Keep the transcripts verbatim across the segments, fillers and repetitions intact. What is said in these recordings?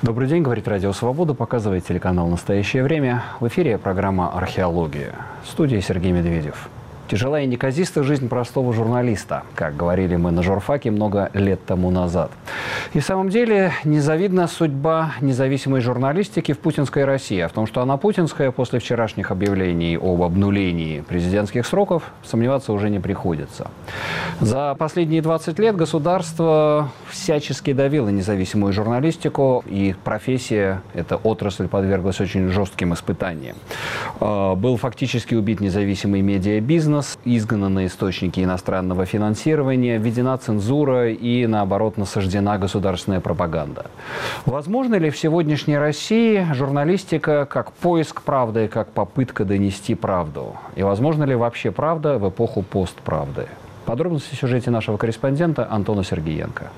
Добрый день, говорит Радио Свобода, показывает телеканал «Настоящее время». В эфире программа «Археология». В студии Сергей Медведев. Тяжелая и неказиста жизнь простого журналиста, как говорили мы на журфаке много лет тому назад. И в самом деле незавидна судьба независимой журналистики в путинской России. А в том, что она путинская, после вчерашних объявлений об обнулении президентских сроков, сомневаться уже не приходится. За последние двадцать лет государство всячески давило независимую журналистику, и профессия, эта отрасль, подверглась очень жестким испытаниям. Был фактически убит независимый медиабизнес, изгнаны источники иностранного финансирования, введена цензура и, наоборот, насаждена государственная пропаганда. Возможно ли в сегодняшней России журналистика как поиск правды, как попытка донести правду? И возможно ли вообще правда в эпоху постправды? Подробности в сюжете нашего корреспондента Антона Сергеенко.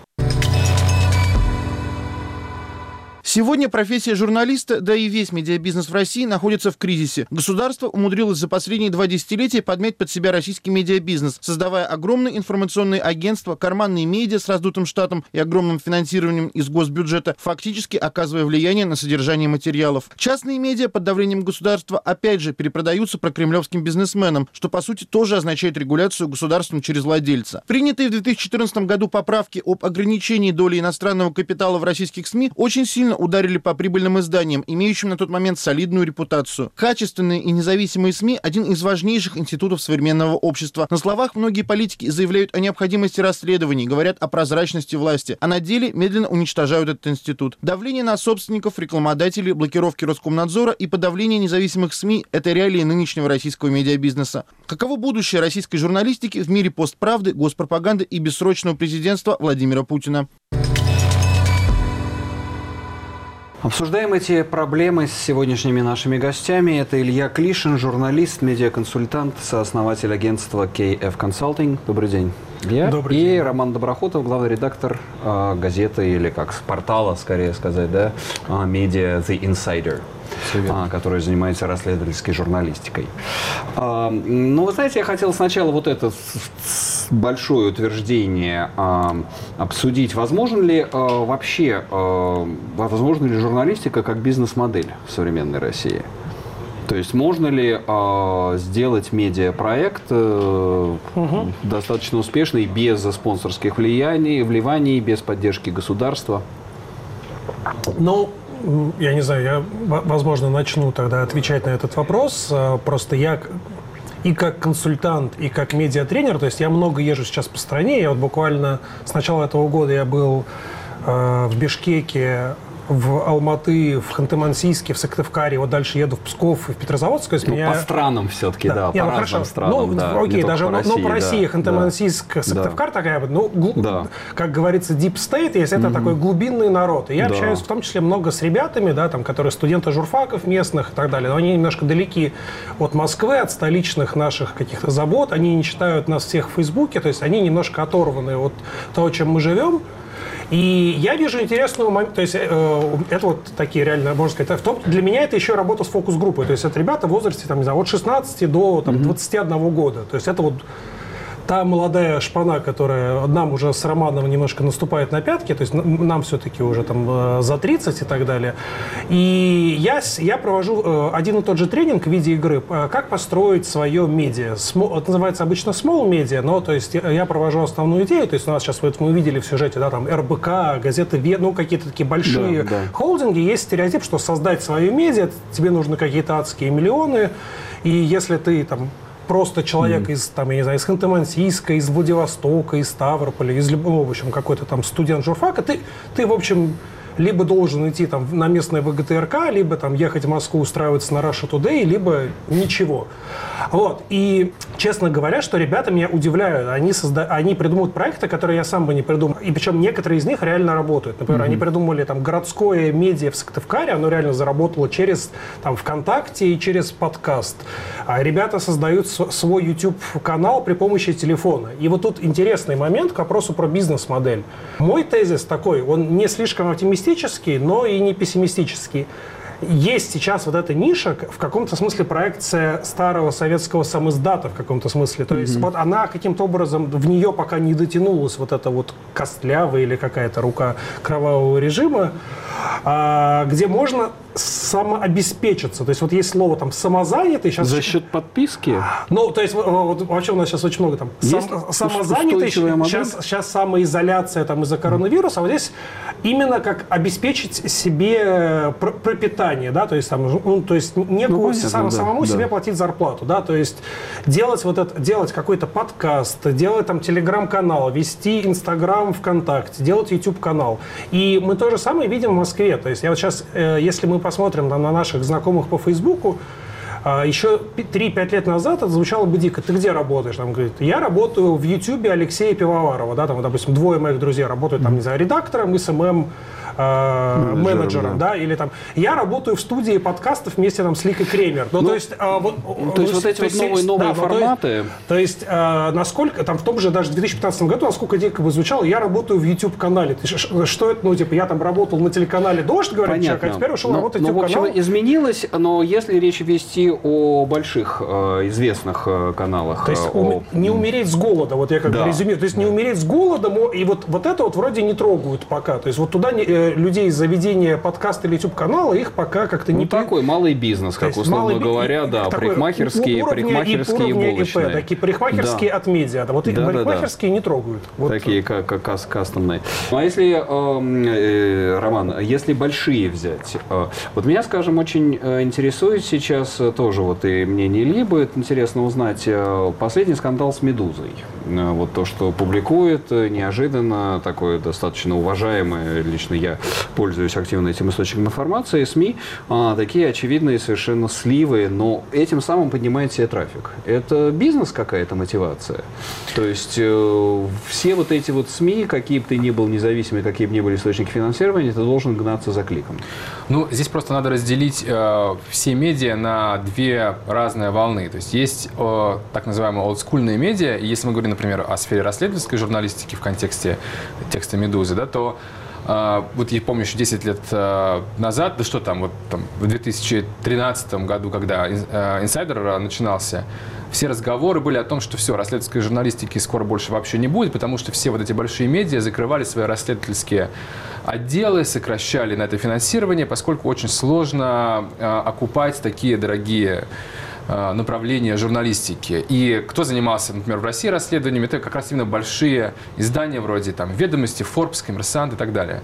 Сегодня профессия журналиста, да и весь медиабизнес в России находится в кризисе. Государство умудрилось за последние два десятилетия подмять под себя российский медиабизнес, создавая огромные информационные агентства, карманные медиа с раздутым штатом и огромным финансированием из госбюджета, фактически оказывая влияние на содержание материалов. Частные медиа под давлением государства опять же перепродаются прокремлевским бизнесменам, что по сути тоже означает регуляцию государством через владельца. Принятые в две тысячи четырнадцатом году поправки об ограничении доли иностранного капитала в российских СМИ очень сильно ударили по прибыльным изданиям, имеющим на тот момент солидную репутацию. Качественные и независимые СМИ – один из важнейших институтов современного общества. На словах многие политики заявляют о необходимости расследований, говорят о прозрачности власти, а на деле медленно уничтожают этот институт. Давление на собственников, рекламодателей, блокировки Роскомнадзора и подавление независимых СМИ – это реалии нынешнего российского медиабизнеса. Каково будущее российской журналистики в мире постправды, госпропаганды и бессрочного президентства Владимира Путина? Обсуждаем эти проблемы с сегодняшними нашими гостями. Это Илья Клишин, журналист, медиаконсультант, сооснователь агентства кей эф Consulting. Добрый день, Илья. Добрый И день. Роман Доброхотов, главный редактор э, газеты, или как с портала, скорее сказать, да, э, медиа The Insider, а, который занимается расследовательской журналистикой. А, ну, вы знаете, я хотел сначала вот это большое утверждение а, обсудить. Возможно ли а, вообще, а, возможно ли журналистика как бизнес-модель в современной России? То есть можно ли э, сделать медиапроект э, угу. достаточно успешный без спонсорских влияний, вливаний, без поддержки государства? Ну, я не знаю, я, возможно, начну тогда отвечать на этот вопрос. Просто я и как консультант, и как медиатренер, то есть я много езжу сейчас по стране. Я вот буквально с начала этого года я был э, в Бишкеке, в Алматы, в Ханты-Мансийске, в Сыктывкаре, вот дальше еду в Псков и в Петрозаводск. То есть ну, меня... по странам все-таки, да, да не, по ну, разным хорошо. странам. Ну, да, окей, даже по России, но по России, да, Ханты-Мансийск, да. Сыктывкар да. такая, ну, гл... да. как говорится, deep state, если это mm-hmm. такой глубинный народ. И я да. общаюсь в том числе много с ребятами, да, там, которые студенты журфаков местных и так далее, но они немножко далеки от Москвы, от столичных наших каких-то забот, они не читают нас всех в Фейсбуке, то есть они немножко оторваны от того, чем мы живем. И я вижу интересную момент, то есть э, это вот такие реально, можно сказать, в том, для меня это еще работа с фокус-группой, то есть это ребята в возрасте, там, не знаю, от шестнадцати до там, двадцати одного года, то есть это вот та молодая шпана, которая нам уже с Романом немножко наступает на пятки, то есть нам все-таки уже там за тридцать и так далее. И я, я провожу один и тот же тренинг в виде игры, как построить свое медиа. Это называется обычно small media, но то есть я провожу основную идею, то есть у нас сейчас вот мы увидели в сюжете, да, там эр бэ ка, газеты Ве, ну какие-то такие большие да, да. холдинги, есть стереотип, что создать свое медиа, тебе нужны какие-то адские миллионы, и если ты там просто человек mm. из, там, я не знаю, из Ханты-Мансийска, из Владивостока, из Ставрополя, из любого, в общем, какой-то там студент журфака, ты, ты, в общем, либо должен идти там на местное вэ гэ тэ эр ка, либо там ехать в Москву, устраиваться на Russia Today, либо ничего. Вот. И, честно говоря, что ребята меня удивляют. Они, созда... они придумывают проекты, которые я сам бы не придумал. И причем некоторые из них реально работают. Например, mm-hmm. они придумали там городское медиа в Сыктывкаре, оно реально заработало через там ВКонтакте и через подкаст. А ребята создают свой YouTube-канал при помощи телефона. И вот тут интересный момент к вопросу про бизнес-модель. Мой тезис такой, он не слишком оптимистический, но и не пессимистический. есть сейчас вот эта ниша, в каком-то смысле проекция старого советского самиздата в каком-то смысле. То есть mm-hmm. вот она каким-то образом, в нее пока не дотянулась вот эта вот костлявая или какая-то рука кровавого режима, а, где можно самообеспечиться. То есть вот есть слово там самозанятый. Сейчас... За счет подписки? Ну, то есть вот, вообще у нас сейчас очень много там сам, самозанятый. Сейчас, сейчас самоизоляция там из-за коронавируса. А вот здесь именно как обеспечить себе пропитание, да, то есть там, ну, то есть некую, ну, сам, да, самому да. себе платить зарплату, да, то есть делать вот это, делать какой-то подкаст, делать там телеграм-канал, вести Инстаграм, ВКонтакте, делать YouTube-канал. И мы то же самое видим в Москве. То есть я вот сейчас, если мы посмотрим там, на наших знакомых по Фейсбуку, еще три-пять лет назад это звучало бы дико. Ты где работаешь? Там говорит, я работаю в Ютубе Алексея Пивоварова. Да, там, допустим, двое моих друзей работают там, не знаю, редактором и эс эм эм э, менеджером, да. да, или там я работаю в студии подкастов вместе там с Ликой Кремер. Ну, ну, то есть, а, вот, то есть вот эти вот новые, новые да, форматы. То есть, а, насколько, там в том же даже в две тысячи пятнадцатом году, насколько дико бы звучало, я работаю в YouTube-канале. Что это, ну, типа, я там работал на телеканале «Дождь», говорит человек, а теперь ушел но, работать в YouTube-канал. В общем, изменилось, но если речь вести о больших э, известных э, каналах. То есть э, о... не умереть с голода, вот я как да. резюмирую. То есть не умереть с голода, и вот, вот это вот вроде не трогают пока. То есть вот туда не, э, людей из заведения подкаста или YouTube-канала, их пока как-то не... Ну, такой малый бизнес, как условно говоря, да, парикмахерские, парикмахерские и булочные. И такие парикмахерские да. от медиа. Да, вот да, парикмахерские да, да. не трогают. Вот. Такие как, как кас кастомные. Ну, а если, э, э, Роман, если большие взять, э, вот меня, скажем, очень э, интересует сейчас э, тоже вот и мнение Ильи будет интересно узнать, э, последний скандал с «Медузой». Э, вот то, что публикует э, неожиданно, такое достаточно уважаемое, лично я пользуюсь активно этим источником информации, СМИ, э, такие очевидные совершенно сливы, но этим самым поднимает себе трафик. Это бизнес какая-то мотивация. То есть э, все вот эти вот СМИ, какие бы ты ни был независимые, какие бы ни были источники финансирования, ты должен гнаться за кликом. Ну, здесь просто надо разделить э, все медиа на две разные волны. То есть есть э, так называемые олдскульные медиа, и если мы говорим, например, о сфере расследовательской журналистики в контексте текста «Медузы», да, то Uh, вот я помню, еще десять лет uh, назад, да что там, вот, там, в две тысячи тринадцатом году, когда uh, «Инсайдер» uh, начинался, все разговоры были о том, что все, расследовательской журналистики скоро больше вообще не будет, потому что все вот эти большие медиа закрывали свои расследовательские отделы, сокращали на это финансирование, поскольку очень сложно uh, окупать такие дорогие направления журналистики. И кто занимался, например, в России расследованиями, это как раз именно большие издания вроде там «Ведомости», «Форбс», «Коммерсант» и так далее.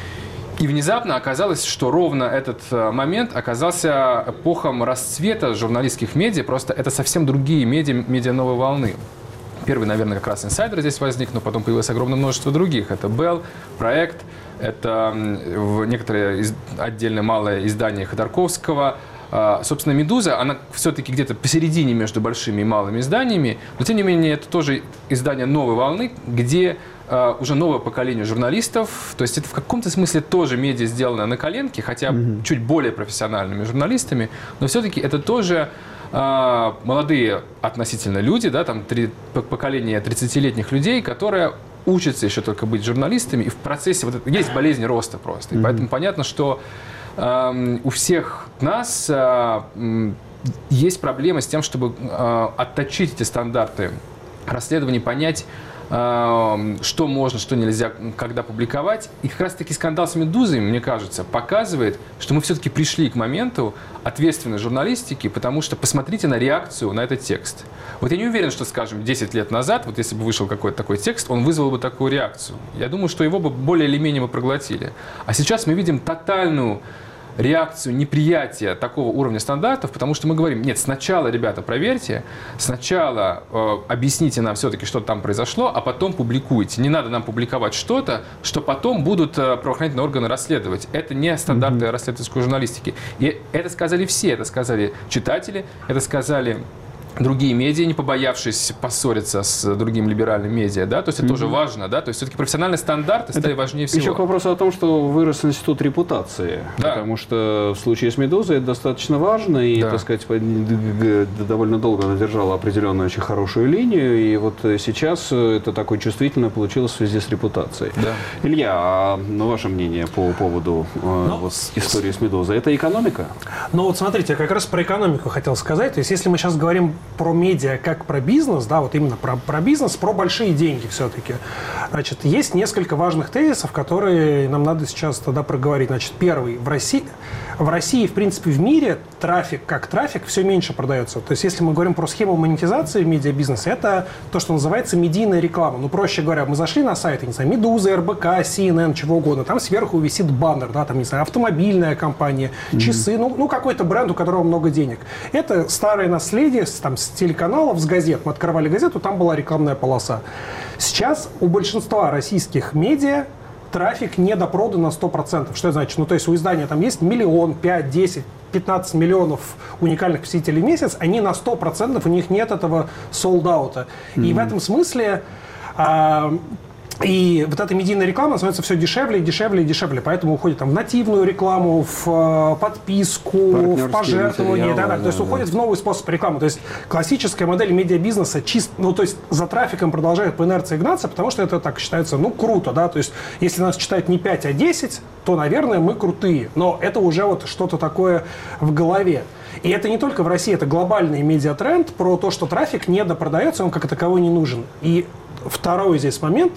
И внезапно оказалось, что ровно этот момент оказался эпохом расцвета журналистских медиа, просто это совсем другие медиа, медиа новой волны. Первый, наверное, как раз «Инсайдер» здесь возник, но потом появилось огромное множество других. Это «Белл», «Проект», это некоторые отдельно малое издание Ходорковского. Собственно, «Медуза», она все-таки где-то посередине между большими и малыми изданиями, но, тем не менее, это тоже издание новой волны, где uh, уже новое поколение журналистов, то есть это в каком-то смысле тоже медиа, сделанное на коленке, хотя mm-hmm. чуть более профессиональными журналистами, но все-таки это тоже uh, молодые относительно люди, да, там три, поколение тридцатилетних людей, которые учатся еще только быть журналистами, и в процессе вот это, есть болезнь роста просто, и mm-hmm. поэтому понятно, что у всех нас есть проблема с тем, чтобы отточить эти стандарты расследований, понять, что можно, что нельзя, когда публиковать. И как раз-таки скандал с «Медузой», мне кажется, показывает, что мы все-таки пришли к моменту ответственной журналистики, потому что посмотрите на реакцию на этот текст. Вот я не уверен, что, скажем, десять лет назад, вот если бы вышел какой-то такой текст, он вызвал бы такую реакцию. Я думаю, что его бы более или менее мы проглотили. А сейчас мы видим тотальную реакцию неприятия такого уровня стандартов, потому что мы говорим, нет, сначала, ребята, проверьте, сначала э, объясните нам все-таки, что там произошло, а потом публикуйте. Не надо нам публиковать что-то, что потом будут э, правоохранительные органы расследовать. Это не стандарты mm-hmm. расследовательской журналистики. И это сказали все, это сказали читатели, это сказали другие медиа, не побоявшись поссориться с другим либеральным медиа, да, то есть это mm-hmm. тоже важно, да, то есть все-таки профессиональные стандарты стали важнее всего. Еще к вопросу о том, что вырос институт репутации, да. потому что в случае с «Медузой» это достаточно важно, и, да. так сказать, довольно долго она держала определенную очень хорошую линию, и вот сейчас это такое чувствительное получилось в связи с репутацией. Да. Илья, а ваше мнение по поводу ну, вот, истории с «Медузой»? Это экономика? Ну вот смотрите, я как раз про экономику хотел сказать, то есть если мы сейчас говорим про медиа как про бизнес, да, вот именно про, про бизнес, про большие деньги все-таки. Значит, есть несколько важных тезисов, которые нам надо сейчас тогда проговорить. Значит, первый. В России, в России, в принципе, в мире трафик как трафик все меньше продается. То есть, если мы говорим про схему монетизации в медиабизнесе, это то, что называется медийная реклама. Ну, проще говоря, мы зашли на сайт, не знаю, Медуза, эр бэ ка, си эн эн, чего угодно. Там сверху висит баннер, да, там, не знаю, автомобильная компания, mm-hmm. часы, ну, ну, какой-то бренд, у которого много денег. Это старое наследие там, с телеканалов, с газет. Мы открывали газету, там была рекламная полоса. Сейчас у большинства российских медиа трафик недопродан на сто процентов. Что это значит? Ну, то есть у издания там есть миллион, пять, десять, пятнадцать миллионов уникальных посетителей в месяц, они на сто процентов, у них нет этого солд-аута. Mm-hmm. И в этом смысле... А, И вот эта медийная реклама становится все дешевле, и дешевле и дешевле. Поэтому уходит там, в нативную рекламу, в подписку, в пожертвование. Да, да, то есть да, уходит да. в новый способ рекламы. То есть классическая модель медиабизнеса чисто, ну, то есть за трафиком продолжает по инерции гнаться, потому что это так считается, ну, круто, да. То есть если нас читают не пять, а десять, то, наверное, мы крутые. Но это уже вот что-то такое в голове. И это не только в России, это глобальный медиатренд про то, что трафик недопродается, он как таковой не нужен. И второй здесь момент.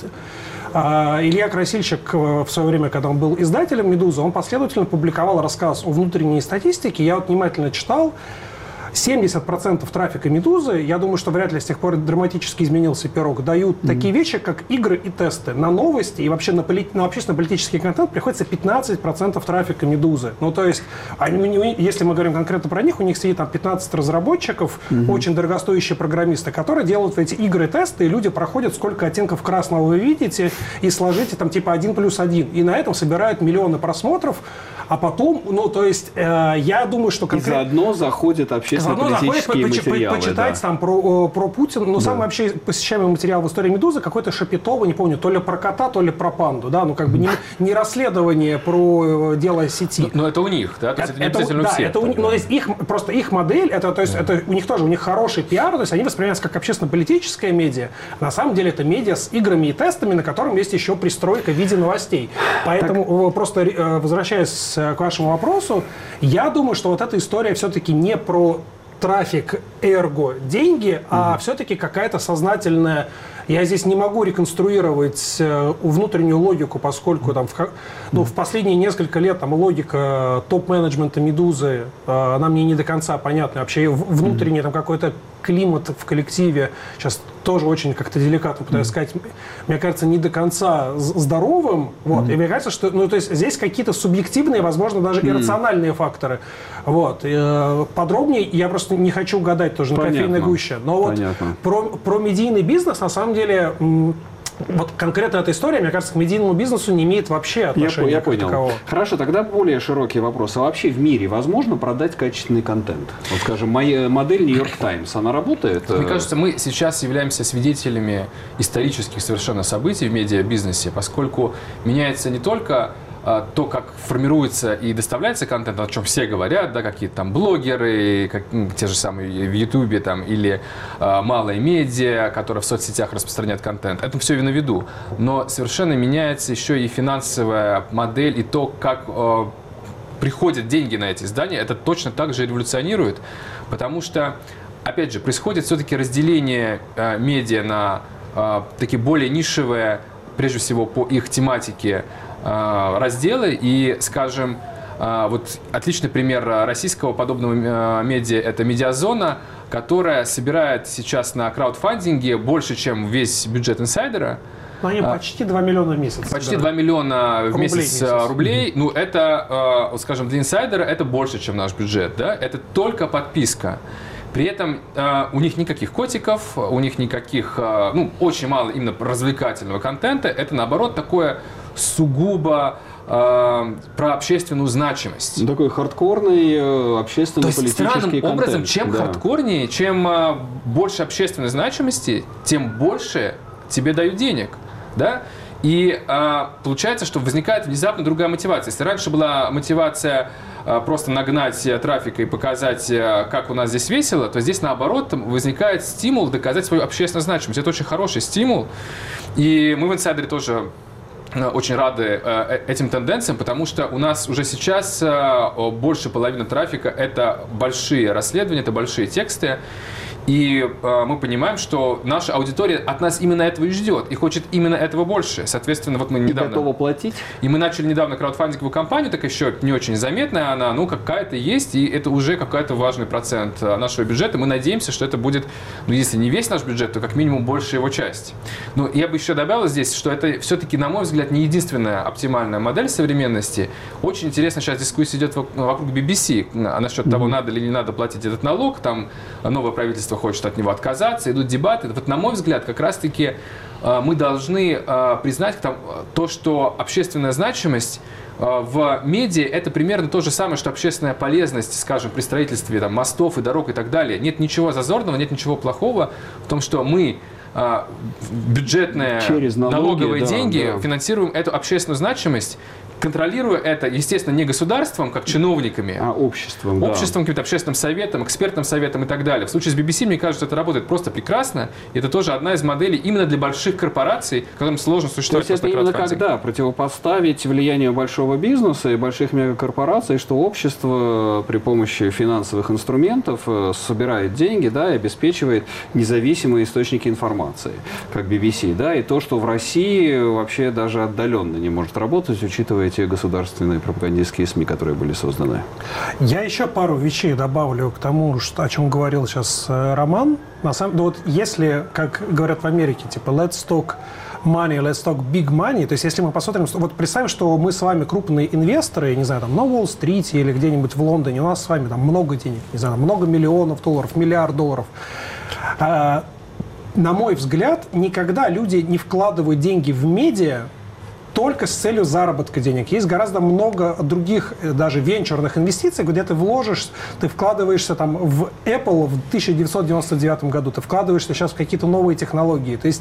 Илья Красильщик в свое время, когда он был издателем «Медузы», он последовательно публиковал рассказ о внутренней статистике. Я вот внимательно читал. семьдесят процентов трафика «Медузы», я думаю, что вряд ли с тех пор драматически изменился пирог, дают mm-hmm. такие вещи, как игры и тесты. На новости и вообще на, поли... на общественно-политический контент приходится пятнадцать процентов трафика «Медузы». Ну, то есть, они, если мы говорим конкретно про них, у них сидит там пятнадцать разработчиков, mm-hmm. очень дорогостоящие программисты, которые делают эти игры и тесты, и люди проходят, сколько оттенков красного вы видите, и сложите там типа один плюс один. И на этом собирают миллионы просмотров, а потом, ну, то есть, э, я думаю, что конкретно... И заодно заходит общественно-политические материалы. Почитать да. там про, про Путина. Но да. самый вообще посещаемый материал в истории «Медузы» какой-то Шапитова, не помню, то ли про кота, то ли про панду. Да? Ну, как бы не, не расследование про дело сети. Но, но это у них, да? То есть это, это не обязательно да, у всех. Это у, но есть их, просто их модель, это, то есть, да. это у них тоже, у них хороший пиар, то есть они воспринимаются как общественно-политическая медиа. На самом деле это медиа с играми и тестами, на котором есть еще пристройка в виде новостей. Поэтому так. просто возвращаясь к вашему вопросу, я думаю, что вот эта история все-таки не про трафик, эрго, деньги, mm-hmm. а все-таки какая-то сознательная... Я здесь не могу реконструировать внутреннюю логику, поскольку там, в, ну, в последние несколько лет там, логика топ-менеджмента «Медузы», она мне не до конца понятна. Вообще внутренний там, какой-то климат в коллективе сейчас тоже очень как-то деликатно пытаюсь сказать, мне кажется, не до конца здоровым. Вот. Mm-hmm. И мне кажется, что ну, то есть здесь какие-то субъективные, возможно, даже mm-hmm. иррациональные факторы. Вот. И, подробнее я просто не хочу гадать тоже на кофейной гуще. Но вот про, про медийный бизнес, на самом деле, вот конкретно эта история, мне кажется, к медийному бизнесу не имеет вообще отношения. Я, я понял. Такового. Хорошо, тогда более широкий вопрос. А вообще в мире возможно продать качественный контент? Вот, скажем, моя модель New York Times, она работает? Мне кажется, мы сейчас являемся свидетелями исторических совершенно событий в медиабизнесе, поскольку меняется не только то, как формируется и доставляется контент, о чем все говорят, да, какие-то там блогеры, как, ну, те же самые в Ютубе там, или э, малые медиа, которые в соцсетях распространяют контент. Это все на виду. Но совершенно меняется еще и финансовая модель, и то, как э, приходят деньги на эти издания. Это точно так же революционирует, потому что, опять же, происходит все-таки разделение э, медиа на э, такие более нишевые, прежде всего по их тематике, разделы. И, скажем, вот отличный пример российского подобного медиа – это «Медиазона», которая собирает сейчас на краудфандинге больше, чем весь бюджет «Инсайдера». Но они почти два миллиона в месяц. Почти два миллиона в месяц, месяц рублей. Mm-hmm. Ну, это, скажем, для «Инсайдера» это больше, чем наш бюджет. Да? Это только подписка. При этом э, у них никаких котиков, у них никаких, э, ну, очень мало именно развлекательного контента. Это, наоборот, такое сугубо э, про общественную значимость. Такой хардкорный общественно-политический контент. Странным образом, чем да. хардкорнее, чем э, больше общественной значимости, тем больше тебе дают денег. Да? И э, получается, что возникает внезапно другая мотивация. Если раньше была мотивация э, просто нагнать э, трафика и показать, э, как у нас здесь весело, то здесь, наоборот, возникает стимул доказать свою общественную значимость. Это очень хороший стимул. И мы в «Инсайдере» тоже очень рады э, этим тенденциям, потому что у нас уже сейчас э, больше половины трафика – это большие расследования, это большие тексты. И э, мы понимаем, что наша аудитория от нас именно этого и ждет, и хочет именно этого больше. Соответственно, вот мы недавно... И готова платить? И мы начали недавно краудфандинговую кампанию, так еще не очень заметная она, ну, какая-то есть, и это уже какой-то важный процент нашего бюджета. Мы надеемся, что это будет, ну, если не весь наш бюджет, то как минимум большая его часть. Ну, я бы еще добавил здесь, что это все-таки, на мой взгляд, не единственная оптимальная модель современности. Очень интересно сейчас дискуссия идет вокруг би би си насчет mm-hmm. того, надо или не надо платить этот налог. Там новое правительство хочет от него отказаться, идут дебаты. Вот, на мой взгляд, как раз-таки э, мы должны э, признать там, то, что общественная значимость э, в медиа – это примерно то же самое, что общественная полезность, скажем, при строительстве там, мостов и дорог и так далее. Нет ничего зазорного, нет ничего плохого в том, что мы э, бюджетные через налоги, налоговые да, деньги да. финансируем эту общественную значимость, контролируя это, естественно, не государством, как чиновниками, а обществом, обществом, да. каким-то общественным советом, экспертным советом и так далее. В случае с би би си, мне кажется, это работает просто прекрасно. И это тоже одна из моделей именно для больших корпораций, которым сложно существовать. То есть это именно когда противопоставить влиянию большого бизнеса и больших мегакорпораций, что общество при помощи финансовых инструментов собирает деньги, да, и обеспечивает независимые источники информации, как би би си, да, и то, что в России вообще даже отдаленно не может работать, учитывая те государственные пропагандистские СМИ, которые были созданы. Я еще пару вещей добавлю к тому, что, о чем говорил сейчас Роман. На самом деле, вот если, как говорят в Америке, типа let's talk money, let's talk big money, то есть если мы посмотрим, вот представим, что мы с вами крупные инвесторы, не знаю, там на Уолл-стрите или где-нибудь в Лондоне, у нас с вами там много денег, не знаю, много миллионов долларов, миллиард долларов. А, на мой взгляд, никогда люди не вкладывают деньги в медиа только с целью заработка денег. Есть гораздо много других, даже венчурных инвестиций, где ты вложишь, ты вкладываешься там в Apple в тысяча девятьсот девяносто девятом году, ты вкладываешься сейчас в какие-то новые технологии. То есть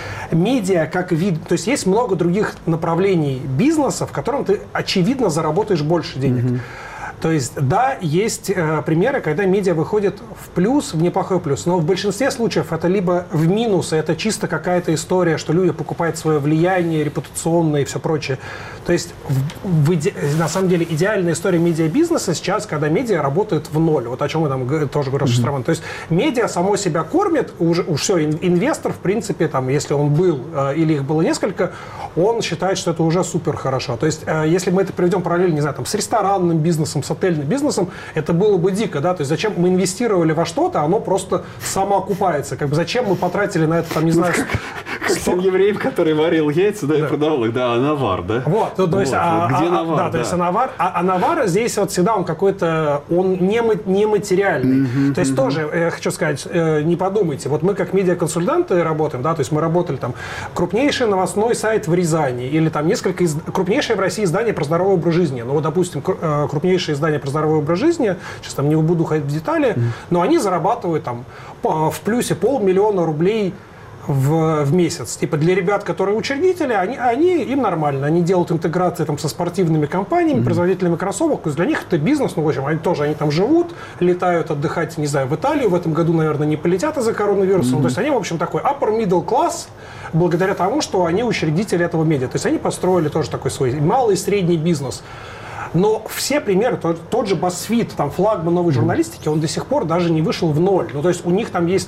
медиа как вид, то есть есть много других направлений бизнеса, в котором ты, очевидно, заработаешь больше денег. Mm-hmm. То есть, да, есть э, примеры, когда медиа выходит в плюс, в неплохой плюс, но в большинстве случаев это либо в минус, и это чисто какая-то история, что люди покупают свое влияние репутационное и все прочее. То есть, в, в иде... на самом деле, идеальная история медиабизнеса сейчас, когда медиа работает в ноль. Вот о чем мы там тоже говорили, mm-hmm. Роман. То есть, медиа само себя кормит, уже, уже все, инвестор, в принципе, там, если он был э, или их было несколько, он считает, что это уже супер хорошо. То есть, э, если мы это приведем параллель, не знаю, там, с ресторанным бизнесом, с отельным бизнесом, это было бы дико, да, то есть зачем мы инвестировали во что-то, оно просто самоокупается, как бы зачем мы потратили на это, там, не знаю, как, как тем евреем, который варил яйца, да, да. и продавал их, да, а навар, да? Вот, то, то есть, вот, а, где а, навар, да, да. то есть, а навар, а, а навар здесь вот всегда он какой-то, он нематериальный, mm-hmm, то есть mm-hmm. тоже, я хочу сказать, не подумайте, вот мы как медиаконсультанты работаем, да, то есть мы работали там, крупнейший новостной сайт в Рязани, или там несколько, из... крупнейшее в России издание про здоровый образ жизни, ну вот, допустим, крупнейшее издание про здоровый образ жизни, сейчас там не буду ходить в детали, mm. но они зарабатывают там в плюсе полмиллиона рублей в, в месяц. Типа для ребят, которые учредители, они, они, им нормально. Они делают интеграции там, со спортивными компаниями, mm-hmm. производителями кроссовок. То есть для них это бизнес. Ну, в общем, они тоже они там живут, летают отдыхать, не знаю, в Италию. В этом году, наверное, не полетят из-за коронавируса. Mm-hmm. То есть они, в общем, такой upper middle class, благодаря тому, что они учредители этого медиа. То есть они построили тоже такой свой малый и средний бизнес. Но все примеры, тот, тот же BuzzFeed, там флагман новой журналистики, он до сих пор даже не вышел в ноль. Ну, то есть у них там есть,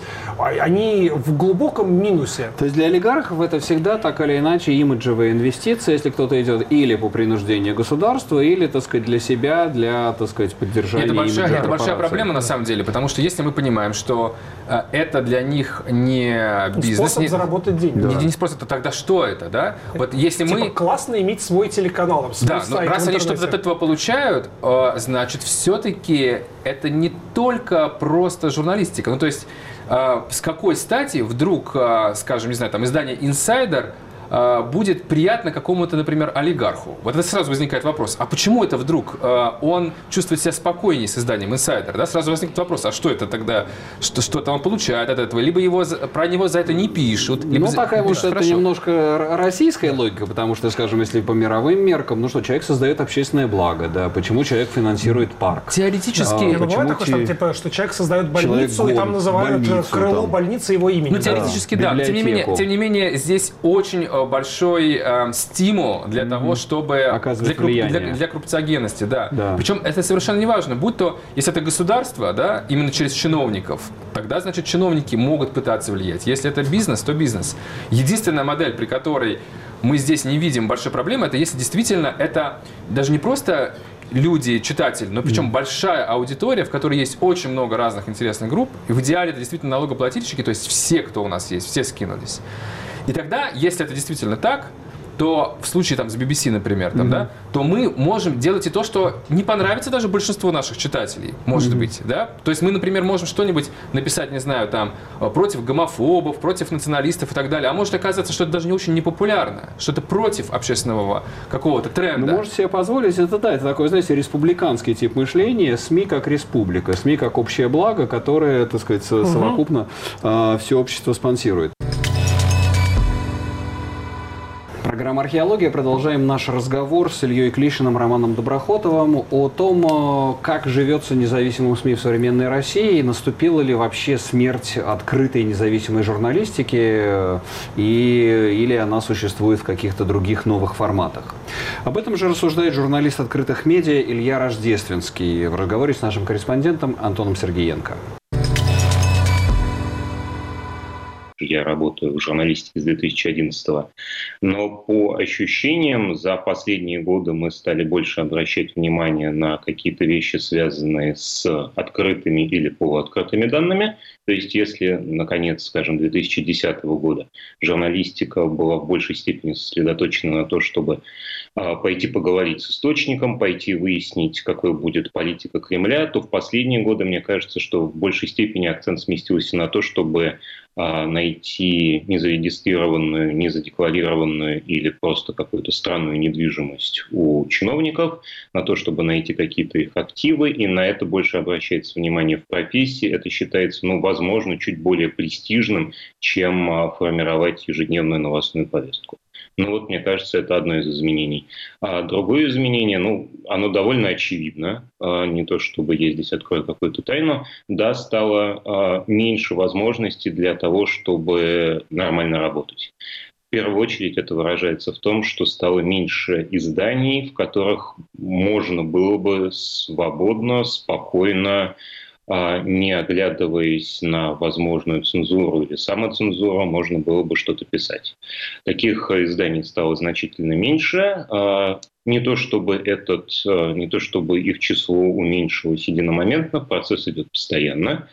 они в глубоком минусе. То есть для олигархов это всегда так или иначе имиджевые инвестиции, если кто-то идет или по принуждению государства, или, так сказать, для себя, для, так сказать, поддержания это большая, имиджа это большая проблема на самом деле, потому что если мы понимаем, что э, это для них не бизнес, способ не, заработать деньги. Не, да. не способ, то тогда что это, да? Вот если типа мы классно иметь свой телеканал, там, свой да, сайт раз они что-то от этого получают, значит, все-таки это не только просто журналистика. Ну, то есть, с какой стати вдруг, скажем, не знаю, там, издание «Инсайдер» будет приятно какому-то, например, олигарху. Вот это сразу возникает вопрос, а почему это вдруг он чувствует себя спокойнее с изданием «Инсайдер»? Да? Сразу возникнет вопрос, а что это тогда, что, что-то он получает от этого? Либо его, про него за это не пишут. Либо ну, за... такая, может, Хорошо. это немножко российская логика, потому что, скажем, если по мировым меркам, ну что, человек создает общественное благо, да, почему человек финансирует парк? Теоретически. А, бывает такое, что, типа, что человек создает больницу, человек и там называют больницу, крыло там. больницы его именем. Ну, теоретически, да. да. Тем не менее, тем не менее, здесь очень большой э, стимул для mm-hmm. того, чтобы... Оказывать для, влияние. Для, для коррупциогенности, да. да. Причем это совершенно не важно. Будь то, если это государство, да, именно через чиновников, тогда, значит, чиновники могут пытаться влиять. Если это бизнес, то бизнес. Единственная модель, при которой мы здесь не видим большой проблемы, это если действительно это даже не просто люди, читатели, но причем mm. большая аудитория, в которой есть очень много разных интересных групп, и в идеале это действительно налогоплательщики, то есть все, кто у нас есть, все скинулись. И тогда, если это действительно так, то в случае там, с би би си, например, там, mm-hmm. да, то мы можем делать и то, что не понравится даже большинству наших читателей, может mm-hmm. быть. Да? То есть мы, например, можем что-нибудь написать, не знаю, там, против гомофобов, против националистов и так далее. А может оказаться, что это даже не очень непопулярно, что это против общественного какого-то тренда. Ну, можете себе позволить, это да, это такой, знаете, республиканский тип мышления, СМИ как республика, СМИ как общее благо, которое, так сказать, mm-hmm. совокупно э, все общество спонсирует. Программа «Археология». Продолжаем наш разговор с Ильей Клишиным, Романом Доброхотовым о том, как живется независимым СМИ в современной России, наступила ли вообще смерть открытой независимой журналистики, и, или она существует в каких-то других новых форматах. Об этом же рассуждает журналист открытых медиа Илья Рождественский в разговоре с нашим корреспондентом Антоном Сергеенко. Я работаю в журналистике с две тысячи одиннадцатого. Но по ощущениям за последние годы мы стали больше обращать внимание на какие-то вещи, связанные с открытыми или полуоткрытыми данными. То есть если, наконец, скажем, две тысячи десятого года журналистика была в большей степени сосредоточена на то, чтобы а, пойти поговорить с источником, пойти выяснить, какой будет политика Кремля, то в последние годы, мне кажется, что в большей степени акцент сместился на то, чтобы найти незарегистрированную, незадекларированную или просто какую-то странную недвижимость у чиновников, на то, чтобы найти какие-то их активы, и на это больше обращается внимание в профессии. Это считается, ну, возможно, чуть более престижным, чем формировать ежедневную новостную повестку. Ну вот, мне кажется, это одно из изменений. А другое изменение, ну, оно довольно очевидно, не то чтобы я здесь открою какую-то тайну, да, стало меньше возможностей для того, чтобы нормально работать. В первую очередь это выражается в том, что стало меньше изданий, в которых можно было бы свободно, спокойно, не оглядываясь на возможную цензуру или самоцензуру, можно было бы что-то писать. Таких изданий стало значительно меньше. Не то чтобы, этот, не то чтобы их число уменьшилось единомоментно, процесс идет постоянно.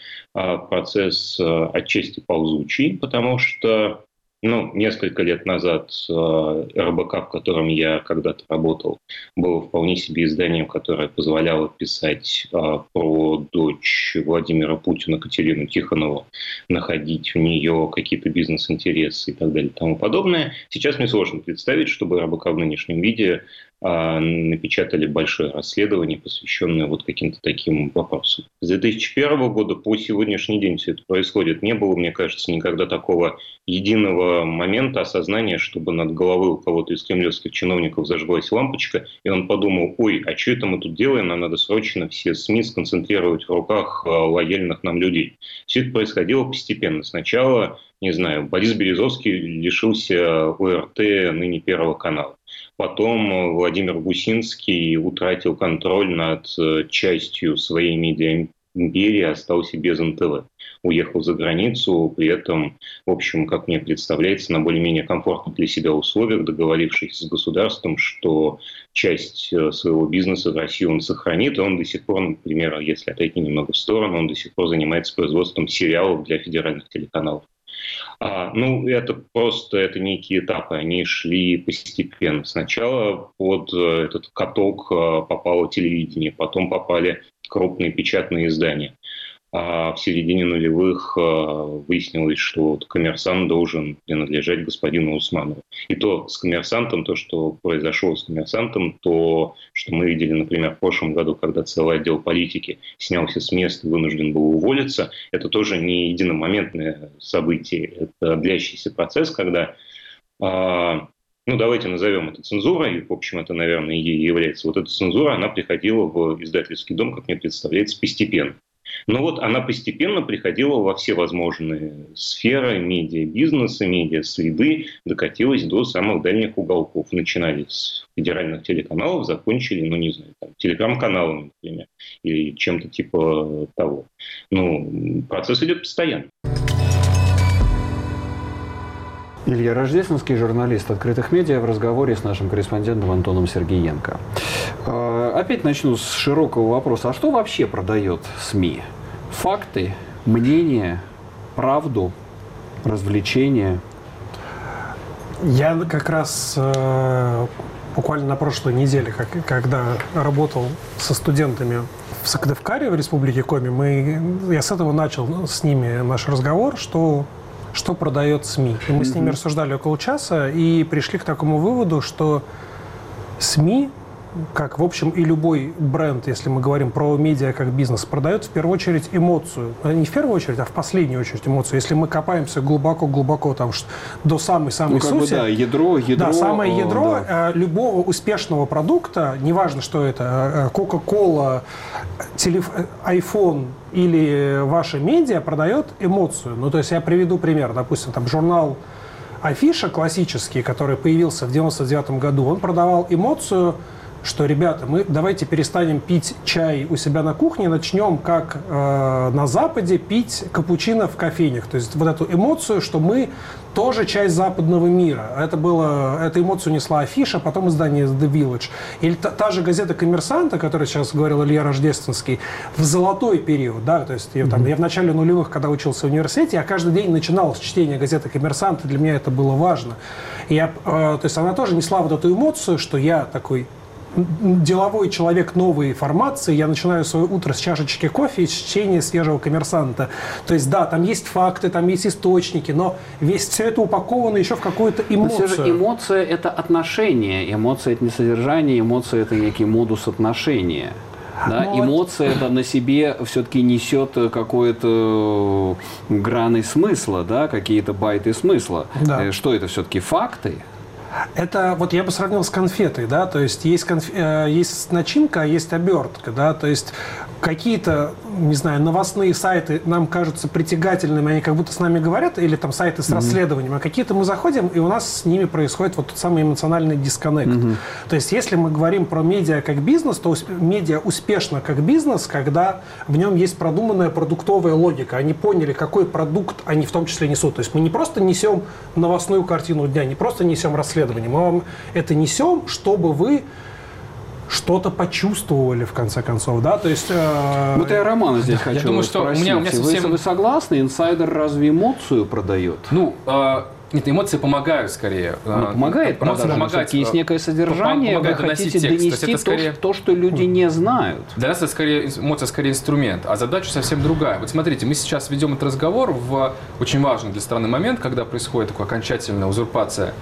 Процесс отчасти ползучий, потому что Ну, несколько лет назад эр бэ ка, в котором я когда-то работал, было вполне себе изданием, которое позволяло писать про дочь Владимира Путина, Катерину Тихонову, находить в нее какие-то бизнес-интересы и так далее и тому подобное. Сейчас мне сложно представить, чтобы эр бэ ка в нынешнем виде напечатали большое расследование, посвященное вот каким-то таким вопросам. С две тысячи первого года по сегодняшний день все это происходит. Не было, мне кажется, никогда такого единого момента осознания, чтобы над головой у кого-то из кремлевских чиновников зажглась лампочка, и он подумал: ой, а что это мы тут делаем? Нам надо срочно все СМИ сконцентрировать в руках лояльных нам людей. Все это происходило постепенно. Сначала, не знаю, Борис Березовский лишился о эр тэ, ныне Первого канала. Потом Владимир Гусинский утратил контроль над частью своей медиаимперии, остался без эн тэ вэ. Уехал за границу, при этом, в общем, как мне представляется, на более-менее комфортных для себя условиях, договорившись с государством, что часть своего бизнеса в России он сохранит, и он до сих пор, например, если отойти немного в сторону, он до сих пор занимается производством сериалов для федеральных телеканалов. А, ну, это просто это некие этапы, они шли постепенно. Сначала под этот каток попало телевидение, потом попали крупные печатные издания. А в середине нулевых выяснилось, что «Коммерсант» должен принадлежать господину Усманову. И то с «Коммерсантом», то, что произошло с «Коммерсантом», то, что мы видели, например, в прошлом году, когда целый отдел политики снялся с места и вынужден был уволиться, это тоже не единомоментное событие. Это длящийся процесс, когда, ну, давайте назовем это цензурой, и, в общем, это, наверное, и является. Вот эта цензура, она приходила в издательский дом, как мне представляется, постепенно. Но вот она постепенно приходила во все возможные сферы медиабизнеса, медиасреды, докатилась до самых дальних уголков. Начинали с федеральных телеканалов, закончили, ну, не знаю, там, телеграм-каналами, например, или чем-то типа того. Ну, процесс идет постоянно. Илья Рождественский, журналист «Открытых медиа», в разговоре с нашим корреспондентом Антоном Сергеенко. Опять начну с широкого вопроса. А что вообще продает СМИ? Факты, мнения, правду, развлечения? Я как раз э, буквально на прошлой неделе, как, когда работал со студентами в Сыктывкаре, в Республике Коми, мы, я с этого начал с ними наш разговор, что... что продает СМИ. И мы с ними рассуждали около часа и пришли к такому выводу, что СМИ, как, в общем, и любой бренд, если мы говорим про медиа как бизнес, продает в первую очередь эмоцию. Не в первую очередь, а в последнюю очередь эмоцию. Если мы копаемся глубоко-глубоко там, до самой-самой ну, сути... Бы, да, ядро, ядро... Да, самое ядро да. любого успешного продукта, неважно, что это, Coca-Cola, телеф... iPhone или ваша медиа, продает эмоцию. Ну, то есть я приведу пример. Допустим, там журнал «Афиша» классический, который появился в девяносто девятом году, он продавал эмоцию, что, ребята, мы давайте перестанем пить чай у себя на кухне, начнем, как э, на Западе, пить капучино в кофейнях. То есть вот эту эмоцию, что мы тоже часть западного мира. Это было, эту эмоцию несла Афиша, потом издание The Village. Или та, та же газета «Коммерсант», о которой сейчас говорил Илья Рождественский, в золотой период, да, то есть я, там, я в начале нулевых, когда учился в университете, я каждый день начинал с чтения газеты «Коммерсант», и для меня это было важно. И я, э, то есть она тоже несла вот эту эмоцию, что я такой деловой человек новой формации, я начинаю свое утро с чашечки кофе и с чтения свежего «Коммерсанта». То есть, да, там есть факты, там есть источники, но весь, все это упаковано еще в какую-то эмоцию. Но все же эмоция – это отношение, эмоция – это не содержание, эмоция – это некий модус отношения. Да? Но эмоция это на себе все-таки несет какой-то граны смысла, да? Какие-то байты смысла. Да. Что это все-таки факты? Это, вот я бы сравнил с конфетой, да, то есть есть, конф... есть начинка, а есть обертка, да, то есть какие-то, не знаю, новостные сайты нам кажутся притягательными, они как будто с нами говорят, или там сайты с mm-hmm. расследованием, а какие-то мы заходим, и у нас с ними происходит вот тот самый эмоциональный дисконнект. Mm-hmm. То есть если мы говорим про медиа как бизнес, то медиа успешно как бизнес, когда в нем есть продуманная продуктовая логика, они поняли, какой продукт они в том числе несут. То есть мы не просто несем новостную картину дня, не просто несем расследование, мы вам это несем, чтобы вы что-то почувствовали, в конце концов, да, то есть... Э... Вот я Романа здесь хочу я думаю, что спросить. У меня, у меня совсем... вы, вы согласны? Инсайдер разве эмоцию продает? Ну, э, нет, эмоции помогают скорее. Ну, помогает продажам, помогать, есть некое содержание, вы хотите донести то, скорее... то, что люди не знают. Для нас это скорее, эмоция скорее инструмент, а задача совсем другая. Вот смотрите, мы сейчас ведем этот разговор в очень важный для страны момент, когда происходит такая окончательная узурпация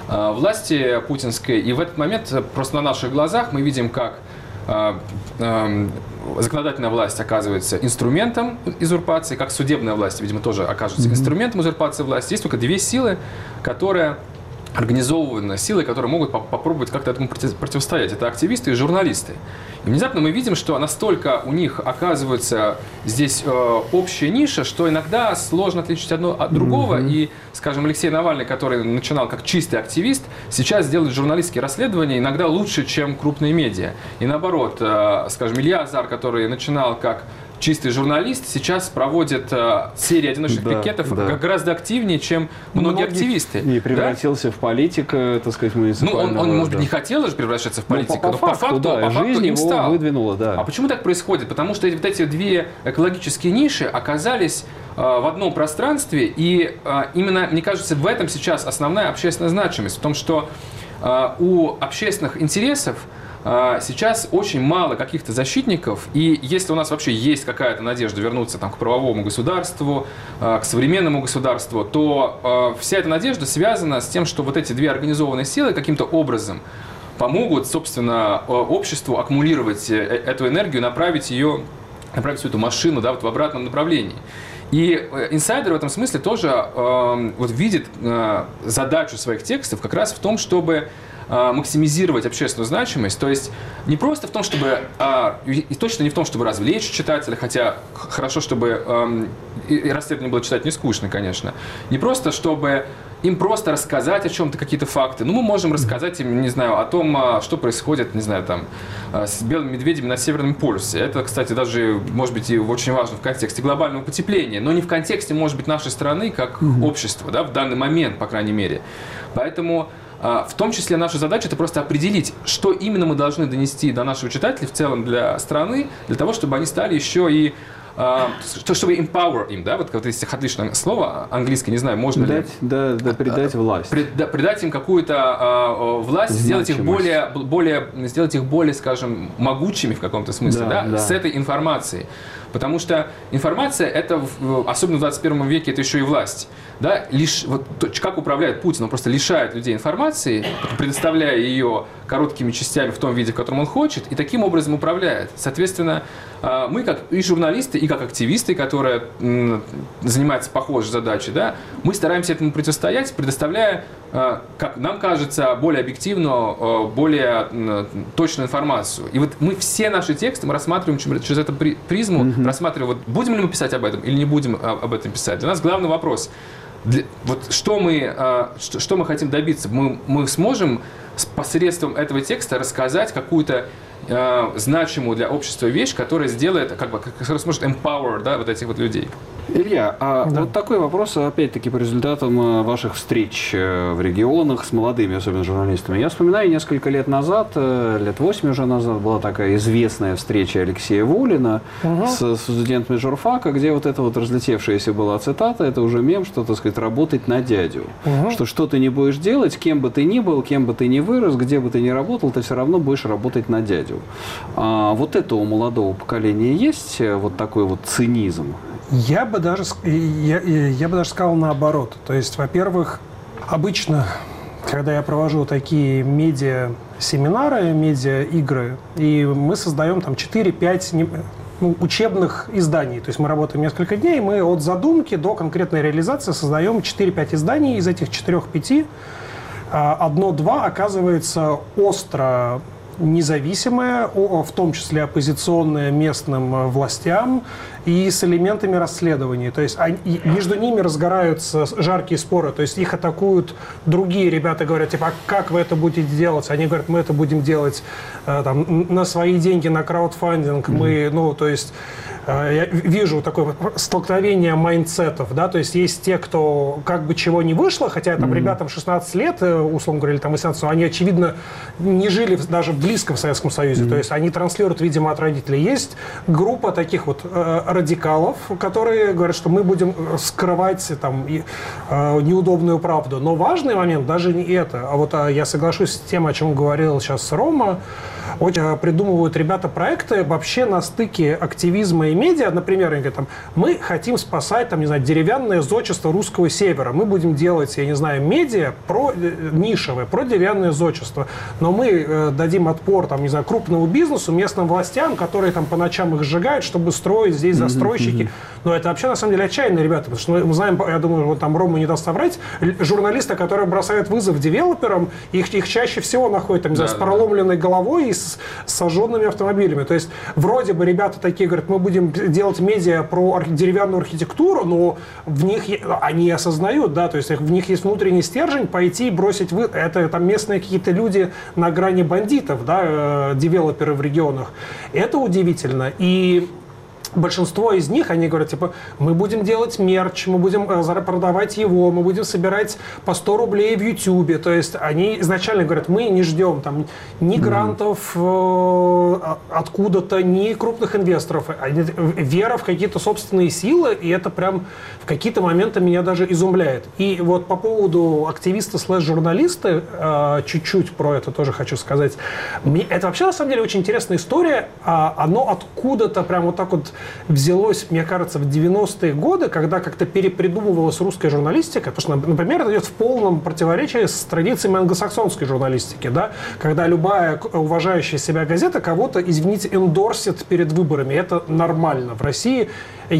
власти путинской, и в этот момент просто на наших глазах мы видим, как э, э, законодательная власть оказывается инструментом узурпации, как судебная власть, видимо, тоже окажется mm-hmm. инструментом узурпации власти. Есть только две силы, которые организованные силы, которые могут по- попробовать как-то этому против- противостоять. Это активисты и журналисты. И внезапно мы видим, что настолько у них оказывается здесь э, общая ниша, что иногда сложно отличить одно от другого. Mm-hmm. И, скажем, Алексей Навальный, который начинал как чистый активист, сейчас делает журналистские расследования иногда лучше, чем крупные медиа. И наоборот, э, скажем, Илья Азар, который начинал как чистый журналист, сейчас проводит э, серию одиночных да, пикетов да. гораздо активнее, чем многие, многие активисты. И превратился да? в политика, так сказать, муниципального. Ну, он, он может быть, да. не хотел же превращаться в политика, ну, по, по но факту, по факту, да, по факту жизнь им его стал. выдвинула, да. А почему так происходит? Потому что вот эти две экологические ниши оказались э, в одном пространстве, и э, именно, мне кажется, в этом сейчас основная общественная значимость, в том, что э, у общественных интересов сейчас очень мало каких-то защитников, и если у нас вообще есть какая-то надежда вернуться там, к правовому государству, к современному государству, то вся эта надежда связана с тем, что вот эти две организованные силы каким-то образом помогут, собственно, обществу аккумулировать эту энергию, направить ее, направить всю эту машину, да, вот в обратном направлении. И инсайдер в этом смысле тоже э, вот видит э, задачу своих текстов как раз в том, чтобы э, максимизировать общественную значимость. То есть не просто в том, чтобы, э, и точно не в том, чтобы развлечь читателя, хотя хорошо, чтобы э, и расследование было читать не скучно, конечно. Не просто, чтобы им просто рассказать о чем-то, какие-то факты. Ну, мы можем рассказать им, не знаю, о том, что происходит, не знаю, там, с белыми медведями на Северном полюсе. Это, кстати, даже, может быть, и очень важно в контексте глобального потепления, но не в контексте, может быть, нашей страны как mm-hmm. общества, да, в данный момент, по крайней мере. Поэтому в том числе наша задача – это просто определить, что именно мы должны донести до нашего читателя в целом для страны, для того, чтобы они стали еще и чтобы empower им, да, вот, вот если отличное слово английское, не знаю, можно придать, ли... Да, да, придать власть. Прид, да, придать им какую-то а, власть, сделать их, более, более, сделать их более, скажем, могучими в каком-то смысле, да, да, да. с этой информацией. Потому что информация, это, особенно в двадцать первом веке, это еще и власть. Да? Лишь, вот, как управляет Путин, он просто лишает людей информации, предоставляя ее короткими частями в том виде, в котором он хочет, и таким образом управляет. Соответственно, мы, как и журналисты, и как активисты, которые занимаются похожей задачей, да, мы стараемся этому противостоять, предоставляя, как нам кажется, более объективную, более точную информацию. И вот мы все наши тексты мы рассматриваем через эту призму, mm-hmm. рассматриваем, вот будем ли мы писать об этом или не будем об этом писать. Для нас главный вопрос, для, вот что мы, что, что мы хотим добиться. Мы, мы сможем посредством этого текста рассказать какую-то э, значимую для общества вещь, которая сделает, как бы, которая сможет empower, да, вот этих вот людей. Илья, а да. вот такой вопрос, опять-таки, по результатам ваших встреч в регионах с молодыми, особенно журналистами. Я вспоминаю, несколько лет назад, лет восемь уже назад, была такая известная встреча Алексея Волина угу. с студентами журфака, где вот эта вот разлетевшаяся была цитата, это уже мем, что, так сказать, работать на дядю. Угу. Что что ты не будешь делать, кем бы ты ни был, кем бы ты ни вырос, где бы ты ни работал, ты все равно будешь работать на дядю. А вот это у молодого поколения есть вот такой вот цинизм? Я бы даже, я, я бы даже сказал наоборот. То есть, во-первых, обычно, когда я провожу такие медиа-семинары, медиа-игры, и мы создаем там четыре-пять ну, учебных изданий. То есть мы работаем несколько дней, мы от задумки до конкретной реализации создаем четыре-пять изданий. Из этих четырех-пяти одно-два оказывается остро независимое, в том числе оппозиционное местным властям и с элементами расследований. То есть они, между ними разгораются жаркие споры, то есть их атакуют другие ребята, говорят, типа, а как вы это будете делать? Они говорят, мы это будем делать там, на свои деньги, на краудфандинг. Mm-hmm. Мы, ну, то есть я вижу такое столкновение майндсетов, да, то есть есть те, кто как бы чего не вышло, хотя там mm-hmm. ребятам шестнадцать лет, условно говоря, или там восемнадцать, они, очевидно, не жили даже в близком Советском Союзе, mm-hmm. то есть они транслируют, видимо, от родителей. Есть группа таких вот э, радикалов, которые говорят, что мы будем скрывать там и, э, неудобную правду. Но важный момент даже не это, а вот э, я соглашусь с тем, о чем говорил сейчас Рома, очень придумывают ребята проекты вообще на стыке активизма и медиа. Например, они говорят, там, мы хотим спасать, там, не знаю, деревянное зодчество русского севера. Мы будем делать, я не знаю, медиа про нишевое, про деревянное зодчество. Но мы э, дадим отпор, там, не знаю, крупному бизнесу, местным властям, которые там по ночам их сжигают, чтобы строить здесь застройщики. Mm-hmm. Но это вообще, на самом деле, отчаянные ребята. Потому что мы знаем, я думаю, вот там Рома не даст соврать, журналисты, которые бросают вызов девелоперам, их, их чаще всего находят, там, не знаю, да, с проломленной да. головой и с сожженными автомобилями. То есть вроде бы ребята такие говорят, мы будем делать медиа про ар- деревянную архитектуру, но в них они осознают, да, то есть в них есть внутренний стержень пойти и бросить вы... это там местные какие-то люди на грани бандитов, да, э, девелоперы в регионах. Это удивительно. И большинство из них, они говорят, типа, мы будем делать мерч, мы будем продавать его, мы будем собирать по сто рублей в Ютьюбе. То есть они изначально говорят, мы не ждем там ни грантов mm. откуда-то, ни крупных инвесторов. Они, вера в какие-то собственные силы, и это прям в какие-то моменты меня даже изумляет. И вот по поводу активиста слэш-журналиста, чуть-чуть про это тоже хочу сказать. Это вообще, на самом деле, очень интересная история. Оно откуда-то прям вот так вот взялось, мне кажется, в девяностые годы, когда как-то перепридумывалась русская журналистика, потому что, например, это идет в полном противоречии с традициями англосаксонской журналистики, да, когда любая уважающая себя газета кого-то, извините, эндорсит перед выборами. Это нормально. В России,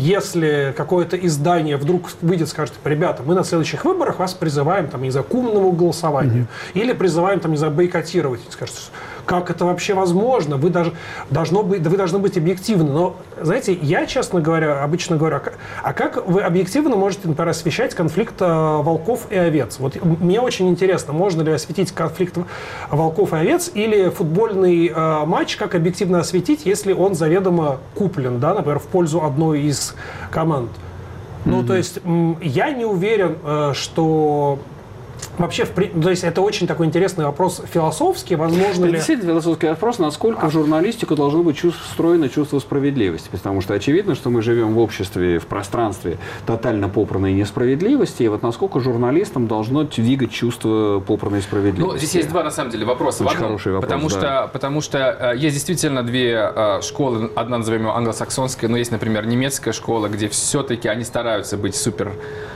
если какое-то издание вдруг выйдет и скажет, ребята, мы на следующих выборах вас призываем, там, не знаю, к умному голосованию, mm-hmm. или призываем, там, не знаю, бойкотировать, скажут, как это вообще возможно? Вы, даже, должно быть, вы должны быть объективны. Но, знаете, я, честно говоря, обычно говорю, а как, а как вы объективно можете, например, освещать конфликт э, волков и овец? Вот мне очень интересно, можно ли осветить конфликт волков и овец, или футбольный э, матч, как объективно осветить, если он заведомо куплен, да, например, в пользу одной из команд. Mm-hmm. Ну, то есть я не уверен, э, что... Вообще, в, то есть это очень такой интересный вопрос философский, возможно это ли... Действительно философский вопрос, насколько а... в журналистику должно быть чувство, встроено чувство справедливости, потому что очевидно, что мы живем в обществе, в пространстве тотально попранной несправедливости, и вот насколько журналистам должно двигать чувство попранной справедливости. Ну, здесь есть два, на самом деле, вопроса. Очень хороший вопрос, потому, да. что, потому что есть действительно две школы, одна, назовем ее англосаксонская, но есть, например, немецкая школа, где все-таки они стараются быть супер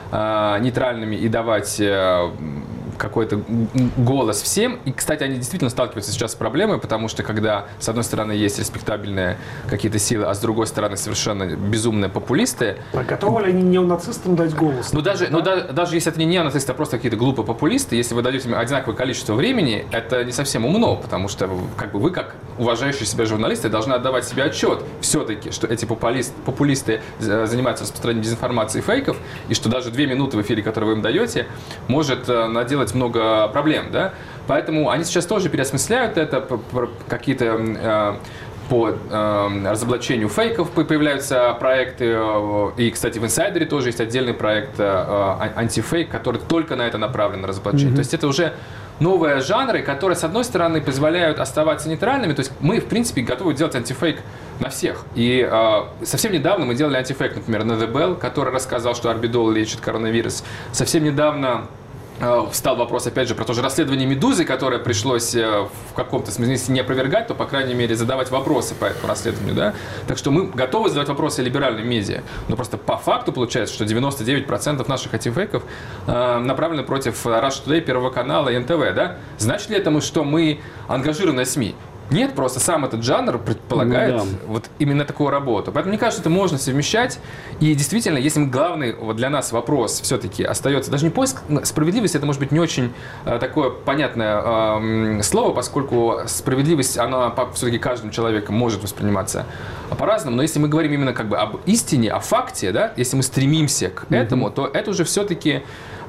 э, нейтральными и давать... Э, какой-то голос всем. И, кстати, они действительно сталкиваются сейчас с проблемой, потому что когда, с одной стороны, есть респектабельные какие-то силы, а с другой стороны, совершенно безумные популисты. А готовы ли они неонацистам дать голос? Ну, даже, да? ну, да, даже если это не неонацисты, а просто какие-то глупые популисты, если вы даете им одинаковое количество времени, это не совсем умно, потому что как бы, вы, как уважающие себя журналисты, должны отдавать себе отчет все-таки, что эти популист, популисты занимаются распространением дезинформации и фейков, и что даже две минуты в эфире, которые вы им даете, может наделать много проблем, да? Поэтому они сейчас тоже переосмысляют это, какие-то э, по э, разоблачению фейков появляются проекты, э, и, кстати, в «Инсайдере» тоже есть отдельный проект э, антифейк, который только на это направлен, на разоблачение. Mm-hmm. То есть это уже новые жанры, которые, с одной стороны, позволяют оставаться нейтральными, то есть мы, в принципе, готовы делать антифейк на всех. И э, совсем недавно мы делали антифейк, например, на The Bell, который рассказал, что орбидол лечит коронавирус. Совсем недавно встал вопрос, опять же, про то же расследование «Медузы», которое пришлось в каком-то смысле, если не опровергать, то, по крайней мере, задавать вопросы по этому расследованию. Да? Так что мы готовы задавать вопросы либеральным медиа. Но просто по факту получается, что девяносто девять процентов наших антифейков э, направлены против Russia Today, Первого канала и эн тэ вэ. Да? Значит ли это, что мы ангажированные СМИ? Нет, просто сам этот жанр предполагает ну, да. вот именно такую работу. Поэтому мне кажется, это можно совмещать. И действительно, если главный вот для нас вопрос все-таки остается, даже не поиск справедливости, это может быть не очень э, такое понятное э, слово, поскольку справедливость, она все-таки каждым человеком может восприниматься по-разному. Но если мы говорим именно как бы об истине, о факте, да, если мы стремимся к mm-hmm. этому, то это уже все-таки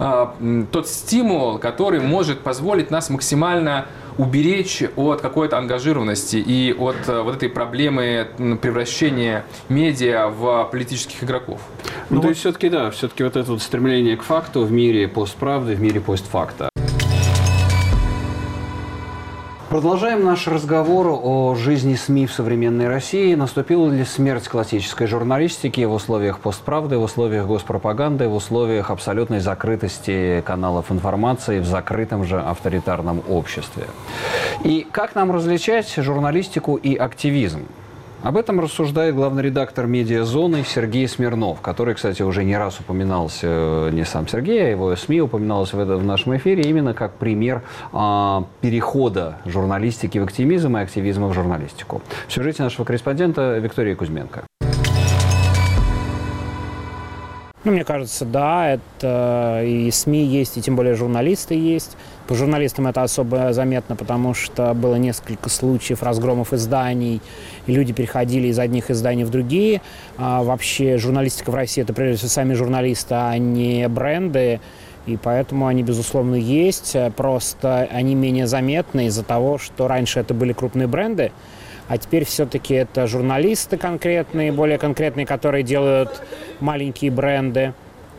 э, тот стимул, который может позволить нас максимально уберечь от какой-то ангажированности и от вот этой проблемы превращения медиа в политических игроков. Ну, ну то вот... есть все-таки, да, все-таки вот это вот стремление к факту в мире постправды, в мире постфакта. Продолжаем наш разговор о жизни СМИ в современной России. Наступила ли смерть классической журналистики в условиях постправды, в условиях госпропаганды, в условиях абсолютной закрытости каналов информации в закрытом же авторитарном обществе? И как нам различать журналистику и активизм? Об этом рассуждает главный редактор «Медиазоны» Сергей Смирнов, который, кстати, уже не раз упоминался, не сам Сергей, а его СМИ упоминалось в, это, в нашем эфире именно как пример а, перехода журналистики в активизм и активизма в журналистику. В сюжете нашего корреспондента Виктория Кузьменко. Ну, мне кажется, да, это и СМИ есть, и тем более журналисты есть. По журналистам это особо заметно, потому что было несколько случаев разгромов изданий, и люди переходили из одних изданий в другие. А вообще журналистика в России – это прежде всего сами журналисты, а не бренды. И поэтому они, безусловно, есть. Просто они менее заметны из-за того, что раньше это были крупные бренды, а теперь все-таки это журналисты конкретные, более конкретные, которые делают маленькие бренды.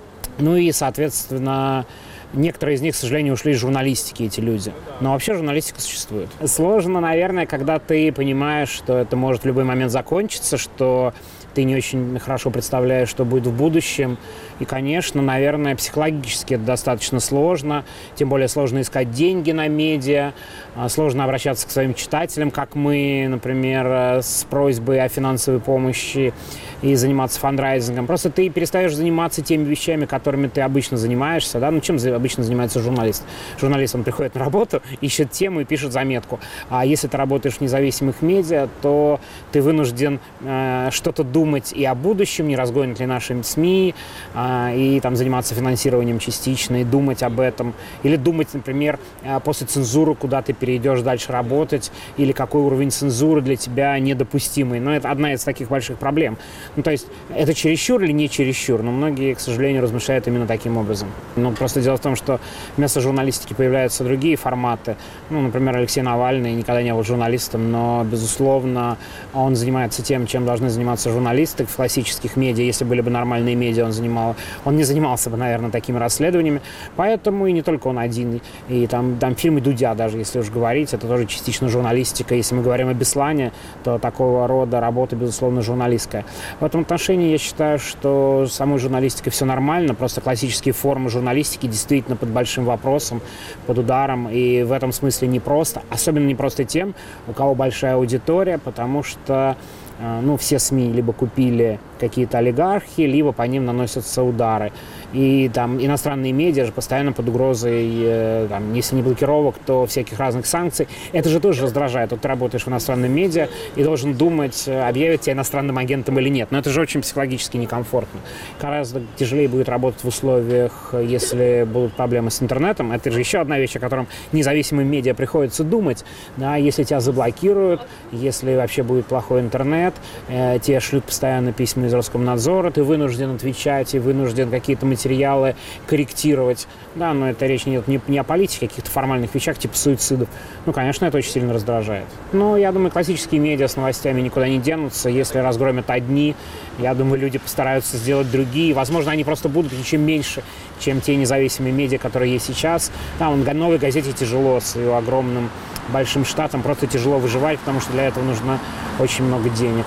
Ну и, соответственно, некоторые из них, к сожалению, ушли из журналистики, эти люди. Но вообще журналистика существует. Сложно, наверное, когда ты понимаешь, что это может в любой момент закончиться, что ты не очень хорошо представляешь, что будет в будущем. И, конечно, наверное, психологически это достаточно сложно. Тем более сложно искать деньги на медиа, сложно обращаться к своим читателям, как мы, например, с просьбой о финансовой помощи и заниматься фандрайзингом. Просто ты перестаешь заниматься теми вещами, которыми ты обычно занимаешься. Да? Ну, чем обычно занимается журналист? Журналист, он приходит на работу, ищет тему и пишет заметку. А если ты работаешь в независимых медиа, то ты вынужден э, что-то думать и о будущем, не разгонят ли наши СМИ, э, и там заниматься финансированием частично, и думать об этом. Или думать, например, э, после цензуры, куда ты перейдешь дальше работать, или какой уровень цензуры для тебя недопустимый. Но это одна из таких больших проблем. Ну, то есть, это чересчур или не чересчур? Но многие, к сожалению, размышляют именно таким образом. Ну, просто дело в том, что вместо журналистики появляются другие форматы. Ну, например, Алексей Навальный никогда не был журналистом, но, безусловно, он занимается тем, чем должны заниматься журналисты в классических медиа. Если были бы нормальные медиа, он, занимал, он не занимался бы, наверное, такими расследованиями. Поэтому и не только он один. И там, там фильмы Дудя, даже если уж говорить, это тоже частично журналистика. Если мы говорим о Беслане, то такого рода работа, безусловно, журналистская. В этом отношении я считаю, что с самой журналистикой все нормально, просто классические формы журналистики действительно под большим вопросом, под ударом, и в этом смысле непросто, особенно непросто тем, у кого большая аудитория, потому что ну, все СМИ либо купили какие-то олигархи, либо по ним наносятся удары. И там иностранные медиа же постоянно под угрозой, э, там, если не блокировок, то всяких разных санкций. Это же тоже раздражает. Вот ты работаешь в иностранном медиа и должен думать, объявят тебя иностранным агентом или нет. Но это же очень психологически некомфортно. Гораздо тяжелее будет работать в условиях, если будут проблемы с интернетом. Это же еще одна вещь, о котором независимым медиа приходится думать. Да, если тебя заблокируют, если вообще будет плохой интернет, э, тебе шлют постоянно письма из Роскомнадзора, ты вынужден отвечать и вынужден какие-то материалы корректировать. Да, но это речь не, не, не о политике, а о каких-то формальных вещах, типа суицидов. Ну, конечно, это очень сильно раздражает. Но я думаю, классические медиа с новостями никуда не денутся. Если разгромят одни, я думаю, люди постараются сделать другие. Возможно, они просто будут ничем меньше, чем те независимые медиа, которые есть сейчас. Там в «Новой газете» тяжело с ее огромным большим штатом, просто тяжело выживать, потому что для этого нужно очень много денег.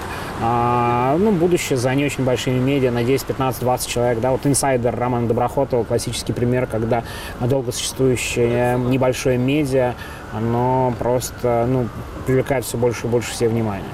А, ну, будущее за не очень большими медиа, надеюсь, пятнадцать-двадцать человек. Да, вот «Инсайдер» Романа Доброхотова, классический пример, когда долго существующее небольшое медиа, оно просто ну, привлекает все больше и больше все внимания.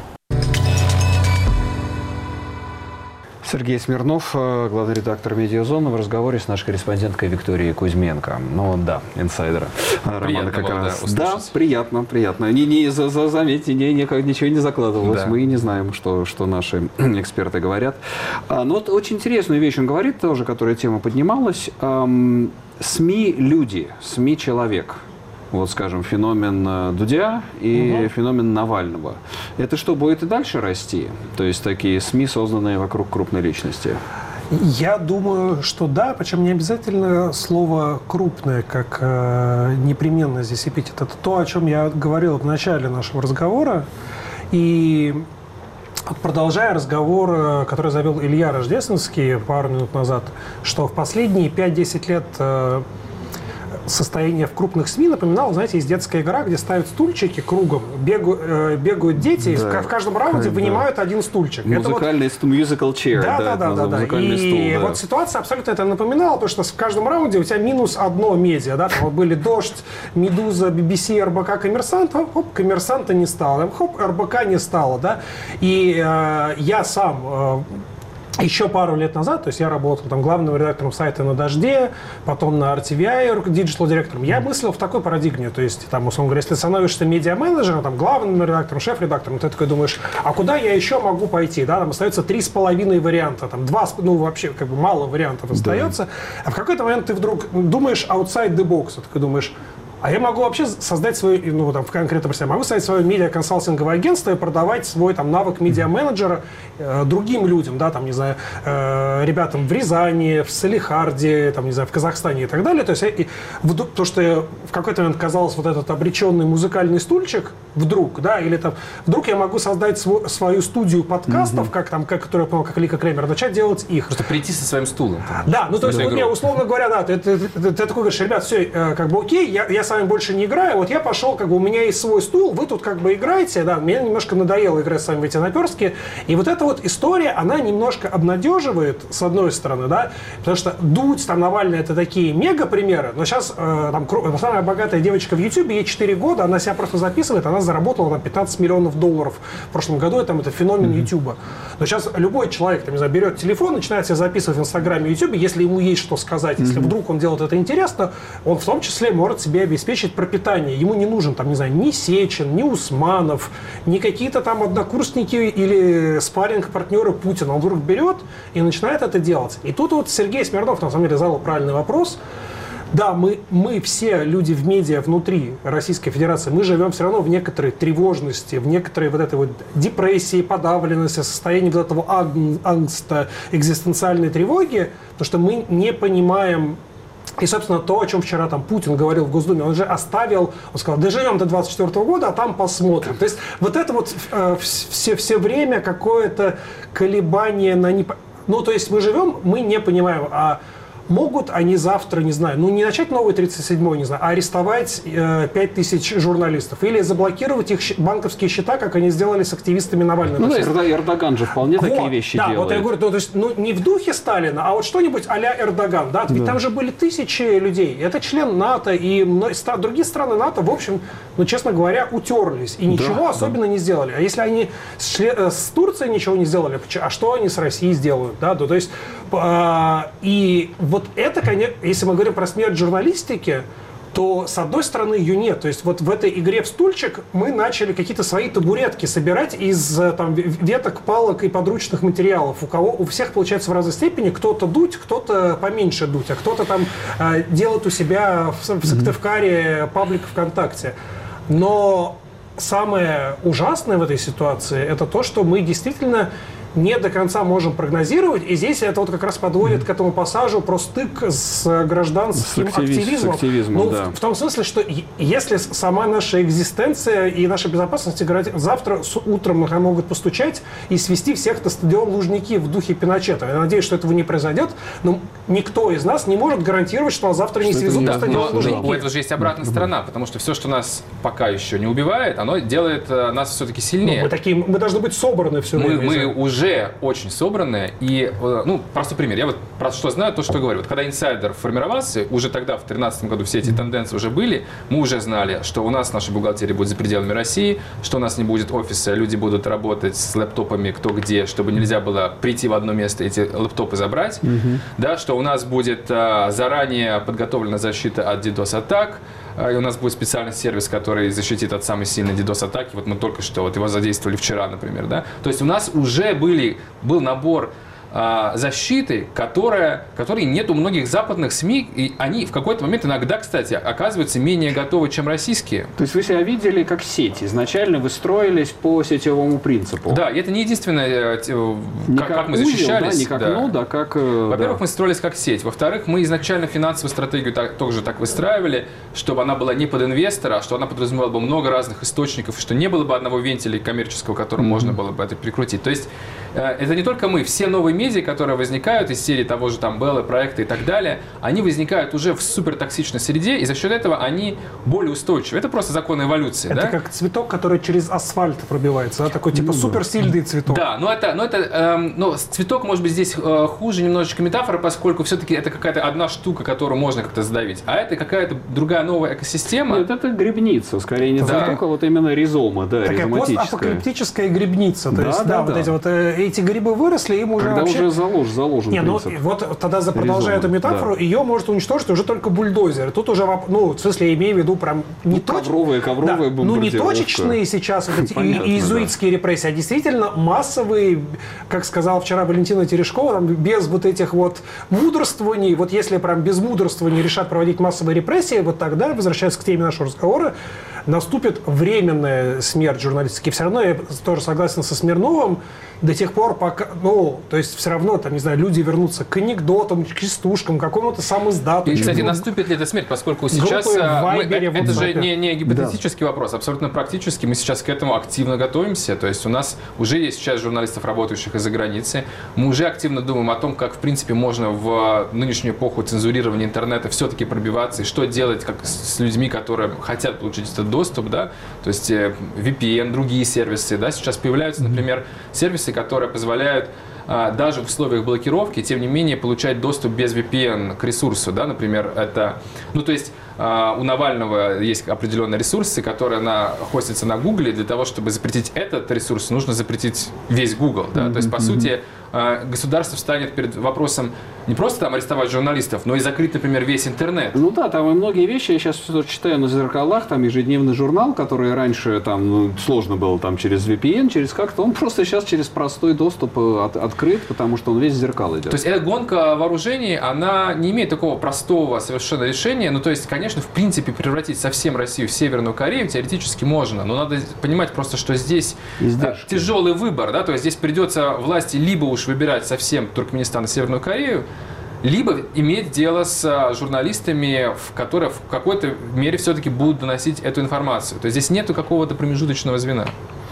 Сергей Смирнов, главный редактор «Медиазоны», в разговоре с нашей корреспонденткой Викторией Кузьменко. Ну да, «Инсайдера». Романа как было, раз. Да, да, приятно, приятно. Не, не, за, за, заметьте, не, не, ничего не закладывалось. Да. Мы не знаем, что, что наши эксперты говорят. А, но вот очень интересную вещь он говорит тоже, которая тема поднималась. Эм, СМИ – люди, СМИ – человек. Вот, скажем, феномен Дудя и угу. феномен Навального. Это что, будет и дальше расти? То есть такие СМИ, созданные вокруг крупной личности? Я думаю, что да, причем не обязательно слово «крупное», как э, непременно здесь эпитет. Это то, о чем я говорил в начале нашего разговора. И продолжая разговор, который завел Илья Рождественский пару минут назад, что в последние пять-десять лет э, состояние в крупных СМИ напоминало, знаете, есть детская игра, где ставят стульчики кругом, бегают, э, бегают дети, да. и в каждом раунде да. вынимают один стульчик. Музыкальный вот... musical chair. Да, да, да, да, да. И стул, да. вот ситуация абсолютно это напоминала, потому что в каждом раунде у тебя минус одно медиа, да, там вот были «Дождь», «Медуза», би би си, эр бэ ка, «Коммерсант», хоп, «Коммерсанта» не стало, хоп, эр бэ ка не стало, да. И э, я сам... Э, Еще пару лет назад, то есть я работал там главным редактором сайта «На дожде», потом на ар ти ви ай диджитал-директором. Я мыслил в такой парадигме, то есть, там, условно говоря, если ты становишься медиа-менеджером, там, главным редактором, шеф-редактором, ты такой думаешь, а куда я еще могу пойти, да, там остается три с половиной варианта, там, два, ну, вообще, как бы, мало вариантов остается, да. а в какой-то момент ты вдруг думаешь outside the box, ты такой думаешь, А я могу вообще создать свое, ну, там, в конкретном примере, могу создать свое медиаконсалтинговое агентство и продавать свой там навык медиа-менеджера э, другим людям, да, там, не знаю, э, ребятам в Рязани, в Салехарде, там, не знаю, в Казахстане и так далее. То есть, и, вдруг, то, что в какой-то момент казалось вот этот обреченный музыкальный стульчик, вдруг, да, или там, вдруг я могу создать свой, свою студию подкастов, mm-hmm. как там, как, которую я понял, как Лика Кремер, начать делать их. Просто прийти со своим стулом. Там, да, ну, то есть, вот, не, условно говоря, да, ты, ты, ты, ты, ты такой говоришь, ребят, все, э, как бы окей, я, я с вами больше не играю, вот я пошел, как бы у меня есть свой стул, вы тут как бы играете, да, мне немножко надоело играть с вами в эти наперстки, и вот эта вот история, она немножко обнадеживает, с одной стороны, да, потому что Дудь, там, Навальный, это такие мега-примеры, но сейчас, э, там, самая богатая девочка в Ютубе, ей четыре года, она себя просто записывает, она заработала там пятнадцать миллионов долларов в прошлом году, и, там, это феномен Ютуба. Но сейчас любой человек, там, не знаю, берет телефон, начинает себя записывать в Инстаграме и Ютубе, если ему есть что сказать, если вдруг он делает это интересно, он в том числе может себе обеспечить пропитание. Ему не нужен, там, не знаю, ни Сечин, ни Усманов, ни какие-то там однокурсники или спарринг-партнеры Путина. Он вдруг берет и начинает это делать. И тут вот Сергей Смирнов, на самом деле, задал правильный вопрос. Да, мы, мы все люди в медиа внутри Российской Федерации, мы живем все равно в некоторой тревожности, в некоторой вот этой вот депрессии, подавленности, состоянии вот этого ангста, экзистенциальной тревоги, потому что мы не понимаем. И, собственно, то, о чем вчера там Путин говорил в Госдуме, он же оставил, он сказал, доживем до двадцать четвёртого года, а там посмотрим. То есть вот это вот э, все, все время какое-то колебание на... Непо... Ну, то есть мы живем, мы не понимаем, а могут они завтра, не знаю, ну не начать новый тридцать седьмой, не знаю, а арестовать э, пять тысяч журналистов или заблокировать их банковские счета, как они сделали с активистами Навального. Ну да, есть... Эрдоган же вполне вот, такие вещи да, делает. Вот я говорю, ну, то есть, ну не в духе Сталина, а вот что-нибудь а-ля Эрдоган, да, ведь да. Там же были тысячи людей, это член НАТО, и другие страны НАТО, в общем, ну честно говоря, утерлись и ничего да, особенно да. не сделали. А если они с, с Турцией ничего не сделали, а что они с Россией сделают, да, то, то есть, э, и вот это, конечно, если мы говорим про смерть журналистики, то, с одной стороны, ее нет. То есть вот в этой игре в стульчик мы начали какие-то свои табуретки собирать из там, веток, палок и подручных материалов. У кого, у всех получается в разной степени. Кто-то дуть, кто-то поменьше дуть, а кто-то там э, делает у себя в, в Сыктывкаре паблик ВКонтакте. Но самое ужасное в этой ситуации – это то, что мы действительно не до конца можем прогнозировать. И здесь это вот как раз подводит mm-hmm. к этому пассажу про стык с гражданским с активиз- активизмом. С активизмом ну, да. в, в том смысле, что если сама наша экзистенция и наша безопасность завтра с утром могут постучать и свести всех на стадион Лужники в духе Пиночета. Я надеюсь, что этого не произойдет, но никто из нас не может гарантировать, что нас завтра что не свезут на стадион но, Лужники. Но у этого же есть обратная сторона, потому что все, что нас пока еще не убивает, оно делает нас все-таки сильнее. Ну, мы, такие, мы должны быть собраны все мы, время. Мы уже очень собранные. И, ну, простой пример. Я вот про что знаю, то, что говорю. Вот когда инсайдер формировался, уже тогда, в две тысячи тринадцатом году, все эти тенденции уже были, мы уже знали, что у нас наша бухгалтерия будет за пределами России, что у нас не будет офиса, люди будут работать с лэптопами кто где, чтобы нельзя было прийти в одно место и эти лэптопы забрать, mm-hmm. да, что у нас будет а, заранее подготовлена защита от DDoS-атак, и у нас будет специальный сервис, который защитит от самой сильной DDoS-атаки. Вот мы только что вот его задействовали вчера, например. Да? То есть у нас уже были, был набор а, защиты, которая, которой нет у многих западных СМИ. И они в какой-то момент иногда, кстати, оказываются менее готовы, чем российские. То есть вы себя видели как сеть. Изначально вы строились по сетевому принципу. Да, и это не единственное, не как, как, как мы узел, защищались. Да, не как да. нода, а как... Во-первых, да. мы строились как сеть. Во-вторых, мы изначально финансовую стратегию так, тоже так выстраивали, чтобы она была не под инвестора, а что она подразумевала бы много разных источников, что не было бы одного вентиля коммерческого, которым mm-hmm. можно было бы это прикрутить. То есть это не только мы, все новые медиа, которые возникают из серии того же там Беллы, проекта и так далее, они возникают уже в супертоксичной среде, и за счет этого они более устойчивы. Это просто закон эволюции. Это да? как цветок, который через асфальт пробивается, да? Такой типа ну, суперсильный цветок. Да, но это, но это эм, но цветок может быть здесь э, хуже немножечко метафора, поскольку все-таки это какая-то одна штука, которую можно как-то задавить, а это какая-то другая новая экосистема. Нет, это грибница, скорее не да. цветок, а вот именно ризома, да, такая ризоматическая. Постапокалиптическая грибница, то да, есть, да, да, вот да. эти вот, э, эти грибы выросли, им уже Когда вообще... уже залож, заложен Не, ну принцип. вот тогда, продолжая эту метафору, да. ее может уничтожить уже только бульдозер. Тут уже, ну, в смысле, я имею в виду прям не ну, точ... ковровые, ковровые да, ну, не бомбардировка. точечные сейчас вот эти Понятно, иезуитские да. репрессии, а действительно массовые, как сказала вчера Валентина Терешкова, там, без вот этих вот мудрствований, вот если прям без мудрствований решат проводить массовые репрессии, вот тогда, возвращаясь к теме нашего разговора, наступит временная смерть журналистики. Все равно я тоже согласен со Смирновым, до тех пор, пока, ну, то есть все равно, там, не знаю, люди вернутся к анекдотам, к частушкам, к какому-то самоздату. И, кстати, наступит ли эта смерть, поскольку сейчас мы, Вайбере, это вот же не, не гипотетический да. вопрос, абсолютно практически. Мы сейчас к этому активно готовимся. То есть у нас уже есть сейчас журналистов, работающих из-за границы. Мы уже активно думаем о том, как, в принципе, можно в нынешнюю эпоху цензурирования интернета все-таки пробиваться, и что делать как с людьми, которые хотят получить этот доступ, да, то есть ви пи эн, другие сервисы, да, сейчас появляются, например, сервисы, которые позволяют а, даже в условиях блокировки, тем не менее, получать доступ без ви пи эн к ресурсу, да, например, это, ну, то есть а, у Навального есть определенные ресурсы, которые на, хостятся на Гугле, для того, чтобы запретить этот ресурс, нужно запретить весь Google, да, то есть, по сути, государство встанет перед вопросом не просто там арестовать журналистов, но и закрыть, например, весь интернет. Ну да, там и многие вещи, я сейчас читаю на зеркалах, там ежедневный журнал, который раньше там ну, сложно было там через ви пи эн, через как-то, он просто сейчас через простой доступ от, открыт, потому что он весь в зеркал идет. То есть эта гонка вооружений, она не имеет такого простого совершенно решения, ну то есть, конечно, в принципе, превратить совсем Россию в Северную Корею теоретически можно, но надо понимать просто, что здесь издержки. Тяжелый выбор, да, то есть здесь придется власти либо уж выбирать совсем Туркменистан и Северную Корею, либо иметь дело с журналистами, которые в какой-то мере все-таки будут доносить эту информацию. То есть здесь нету какого-то промежуточного звена.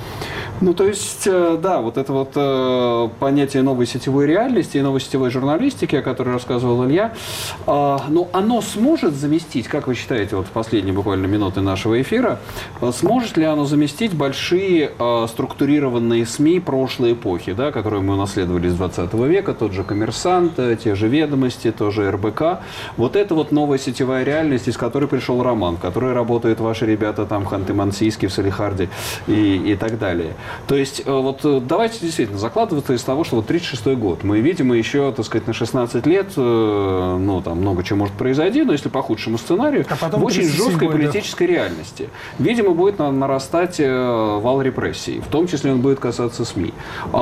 Ну, то есть, да, вот это вот э, понятие новой сетевой реальности и новой сетевой журналистики, о которой рассказывал Илья, э, ну, оно сможет заместить, как вы считаете, вот в последние буквально минуты нашего эфира, э, сможет ли оно заместить большие э, структурированные СМИ прошлой эпохи, да, которые мы унаследовали из двадцатого века, тот же «Коммерсант», те же «Ведомости», тоже эр бэ ка. Вот это вот новая сетевая реальность, из которой пришел Роман, в которой работают ваши ребята там в Ханты-Мансийске, в Салехарде и, и так далее. То есть, вот давайте действительно закладываться из того, что вот тридцать шестой год. Мы видим еще, так сказать, на шестнадцать лет, ну, там много чего может произойти, но если по худшему сценарию, а в очень жесткой политической да. реальности. Видимо, будет нарастать вал репрессий, в том числе он будет касаться СМИ.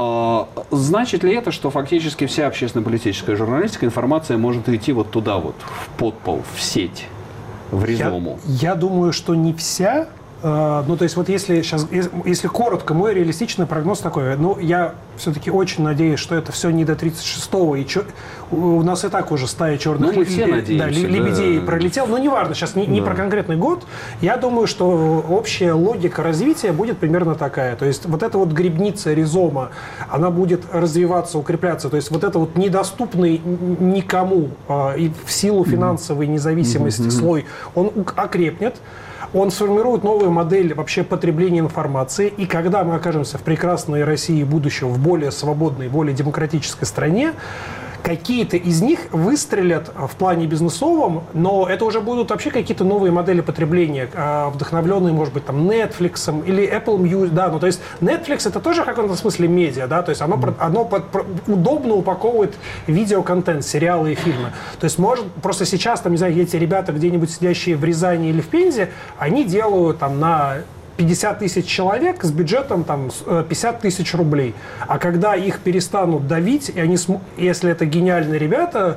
Значит ли это, что фактически вся общественно-политическая журналистика, информация может идти вот туда вот, в подпол, в сеть, в резому? Я, я думаю, что не вся. Ну, то есть, вот если сейчас, если коротко, мой реалистичный прогноз такой, ну, я все-таки очень надеюсь, что это все не до тридцать шестого, и чё, у нас и так уже стая черных ну, мы все ли, да, лебедей да. пролетел, но неважно, сейчас не, не да. про конкретный год, я думаю, что общая логика развития будет примерно такая, то есть, вот эта вот грибница ризома, она будет развиваться, укрепляться, то есть, вот это вот недоступный никому а, и в силу финансовой независимости mm-hmm. слой, он окрепнет, он сформирует новую модель вообще потребления информации, и когда мы окажемся в прекрасной России будущего, в более свободной, более демократической стране, какие-то из них выстрелят в плане бизнесовом, но это уже будут вообще какие-то новые модели потребления, вдохновленные, может быть, там, Netflix или Apple Music, да, ну, то есть Netflix это тоже в каком-то смысле медиа, да, то есть оно, mm. оно под, удобно упаковывает видеоконтент, сериалы и фильмы. То есть, может, просто сейчас, там, не знаю, эти ребята где-нибудь сидящие в Рязани или в Пензе, они делают там на пятьдесят тысяч человек с бюджетом там, пятьдесят тысяч рублей. А когда их перестанут давить, и они, если это гениальные ребята,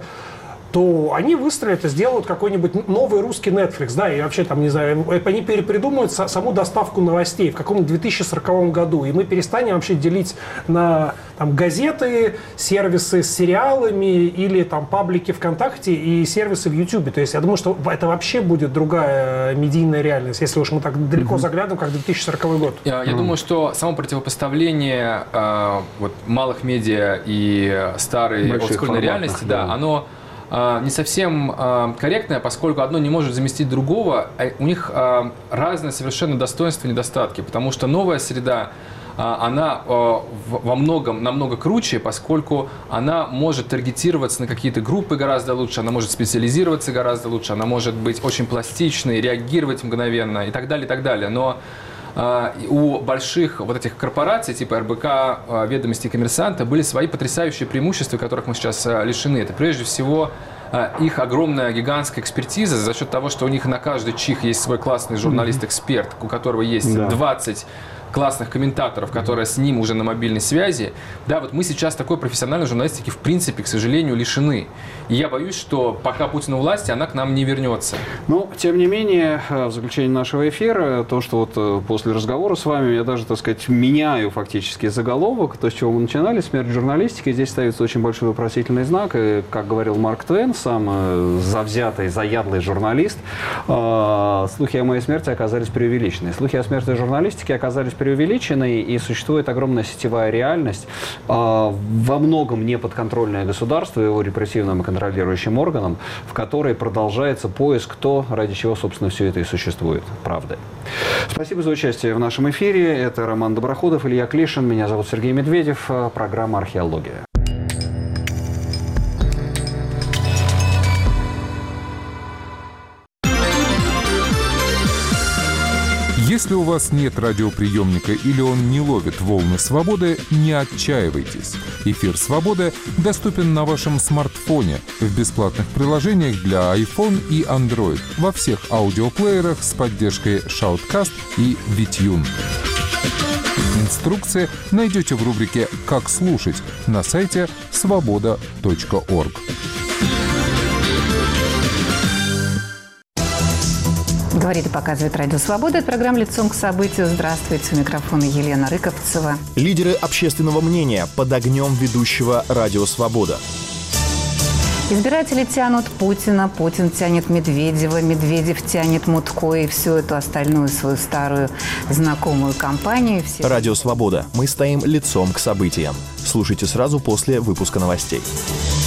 то они выстроят и сделают какой-нибудь новый русский Netflix, да, и вообще там, не знаю, они перепридумают саму доставку новостей в каком-то две тысячи сороковом году, и мы перестанем вообще делить на там, газеты, сервисы с сериалами или там паблики ВКонтакте и сервисы в Ютубе. То есть я думаю, что это вообще будет другая медийная реальность, если уж мы так далеко mm-hmm. заглянем, как две тысячи сороковой год. Я, я mm-hmm. думаю, что само противопоставление э, вот, малых медиа и старой олдскульной реальности, да, да, оно не совсем корректное, поскольку одно не может заместить другого. У них разные совершенно достоинства и недостатки, потому что новая среда, она во многом намного круче, поскольку она может таргетироваться на какие-то группы гораздо лучше, она может специализироваться гораздо лучше, она может быть очень пластичной, реагировать мгновенно и так далее, и так далее. Но у больших вот этих корпораций, типа эр бэ ка, «Ведомости» и «Коммерсанта», были свои потрясающие преимущества, которых мы сейчас лишены. Это прежде всего их огромная гигантская экспертиза за счет того, что у них на каждый чих есть свой классный журналист-эксперт, у которого есть да. двадцать классных комментаторов, которые с ним уже на мобильной связи. Да, вот мы сейчас такой профессиональной журналистики в принципе, к сожалению, лишены. И я боюсь, что пока Путин у власти, она к нам не вернется. Но, тем не менее, в заключение нашего эфира, то, что вот после разговора с вами я даже, так сказать, меняю фактически заголовок, то, с чего мы начинали, смерть журналистики, здесь ставится очень большой вопросительный знак. И, как говорил Марк Твен, сам завзятый, заядлый журналист, слухи о моей смерти оказались преувеличены. Слухи о смерти журналистики оказались преувеличенной, и существует огромная сетевая реальность, э, во многом неподконтрольное государство и его репрессивным и контролирующим органам, в которой продолжается поиск то, ради чего, собственно, все это и существует, правды. Спасибо за участие в нашем эфире. Это Роман Доброходов, Илья Клишин. Меня зовут Сергей Медведев. Программа «Археология». Если у вас нет радиоприемника или он не ловит волны свободы, не отчаивайтесь. Эфир «Свобода» доступен на вашем смартфоне в бесплатных приложениях для iPhone и Android во всех аудиоплеерах с поддержкой Shoutcast и Витюн. Инструкции найдете в рубрике «Как слушать» на сайте свобода точка орг. Говорит и показывает Радио Свобода. Это программа «Лицом к событию». Здравствуйте. У микрофона Елена Рыковцева. Лидеры общественного мнения под огнем ведущего Радио Свобода. Избиратели тянут Путина, Путин тянет Медведева, Медведев тянет Мутко и всю эту остальную свою старую знакомую компанию. Все... Радио Свобода. Мы стоим лицом к событиям. Слушайте сразу после выпуска новостей.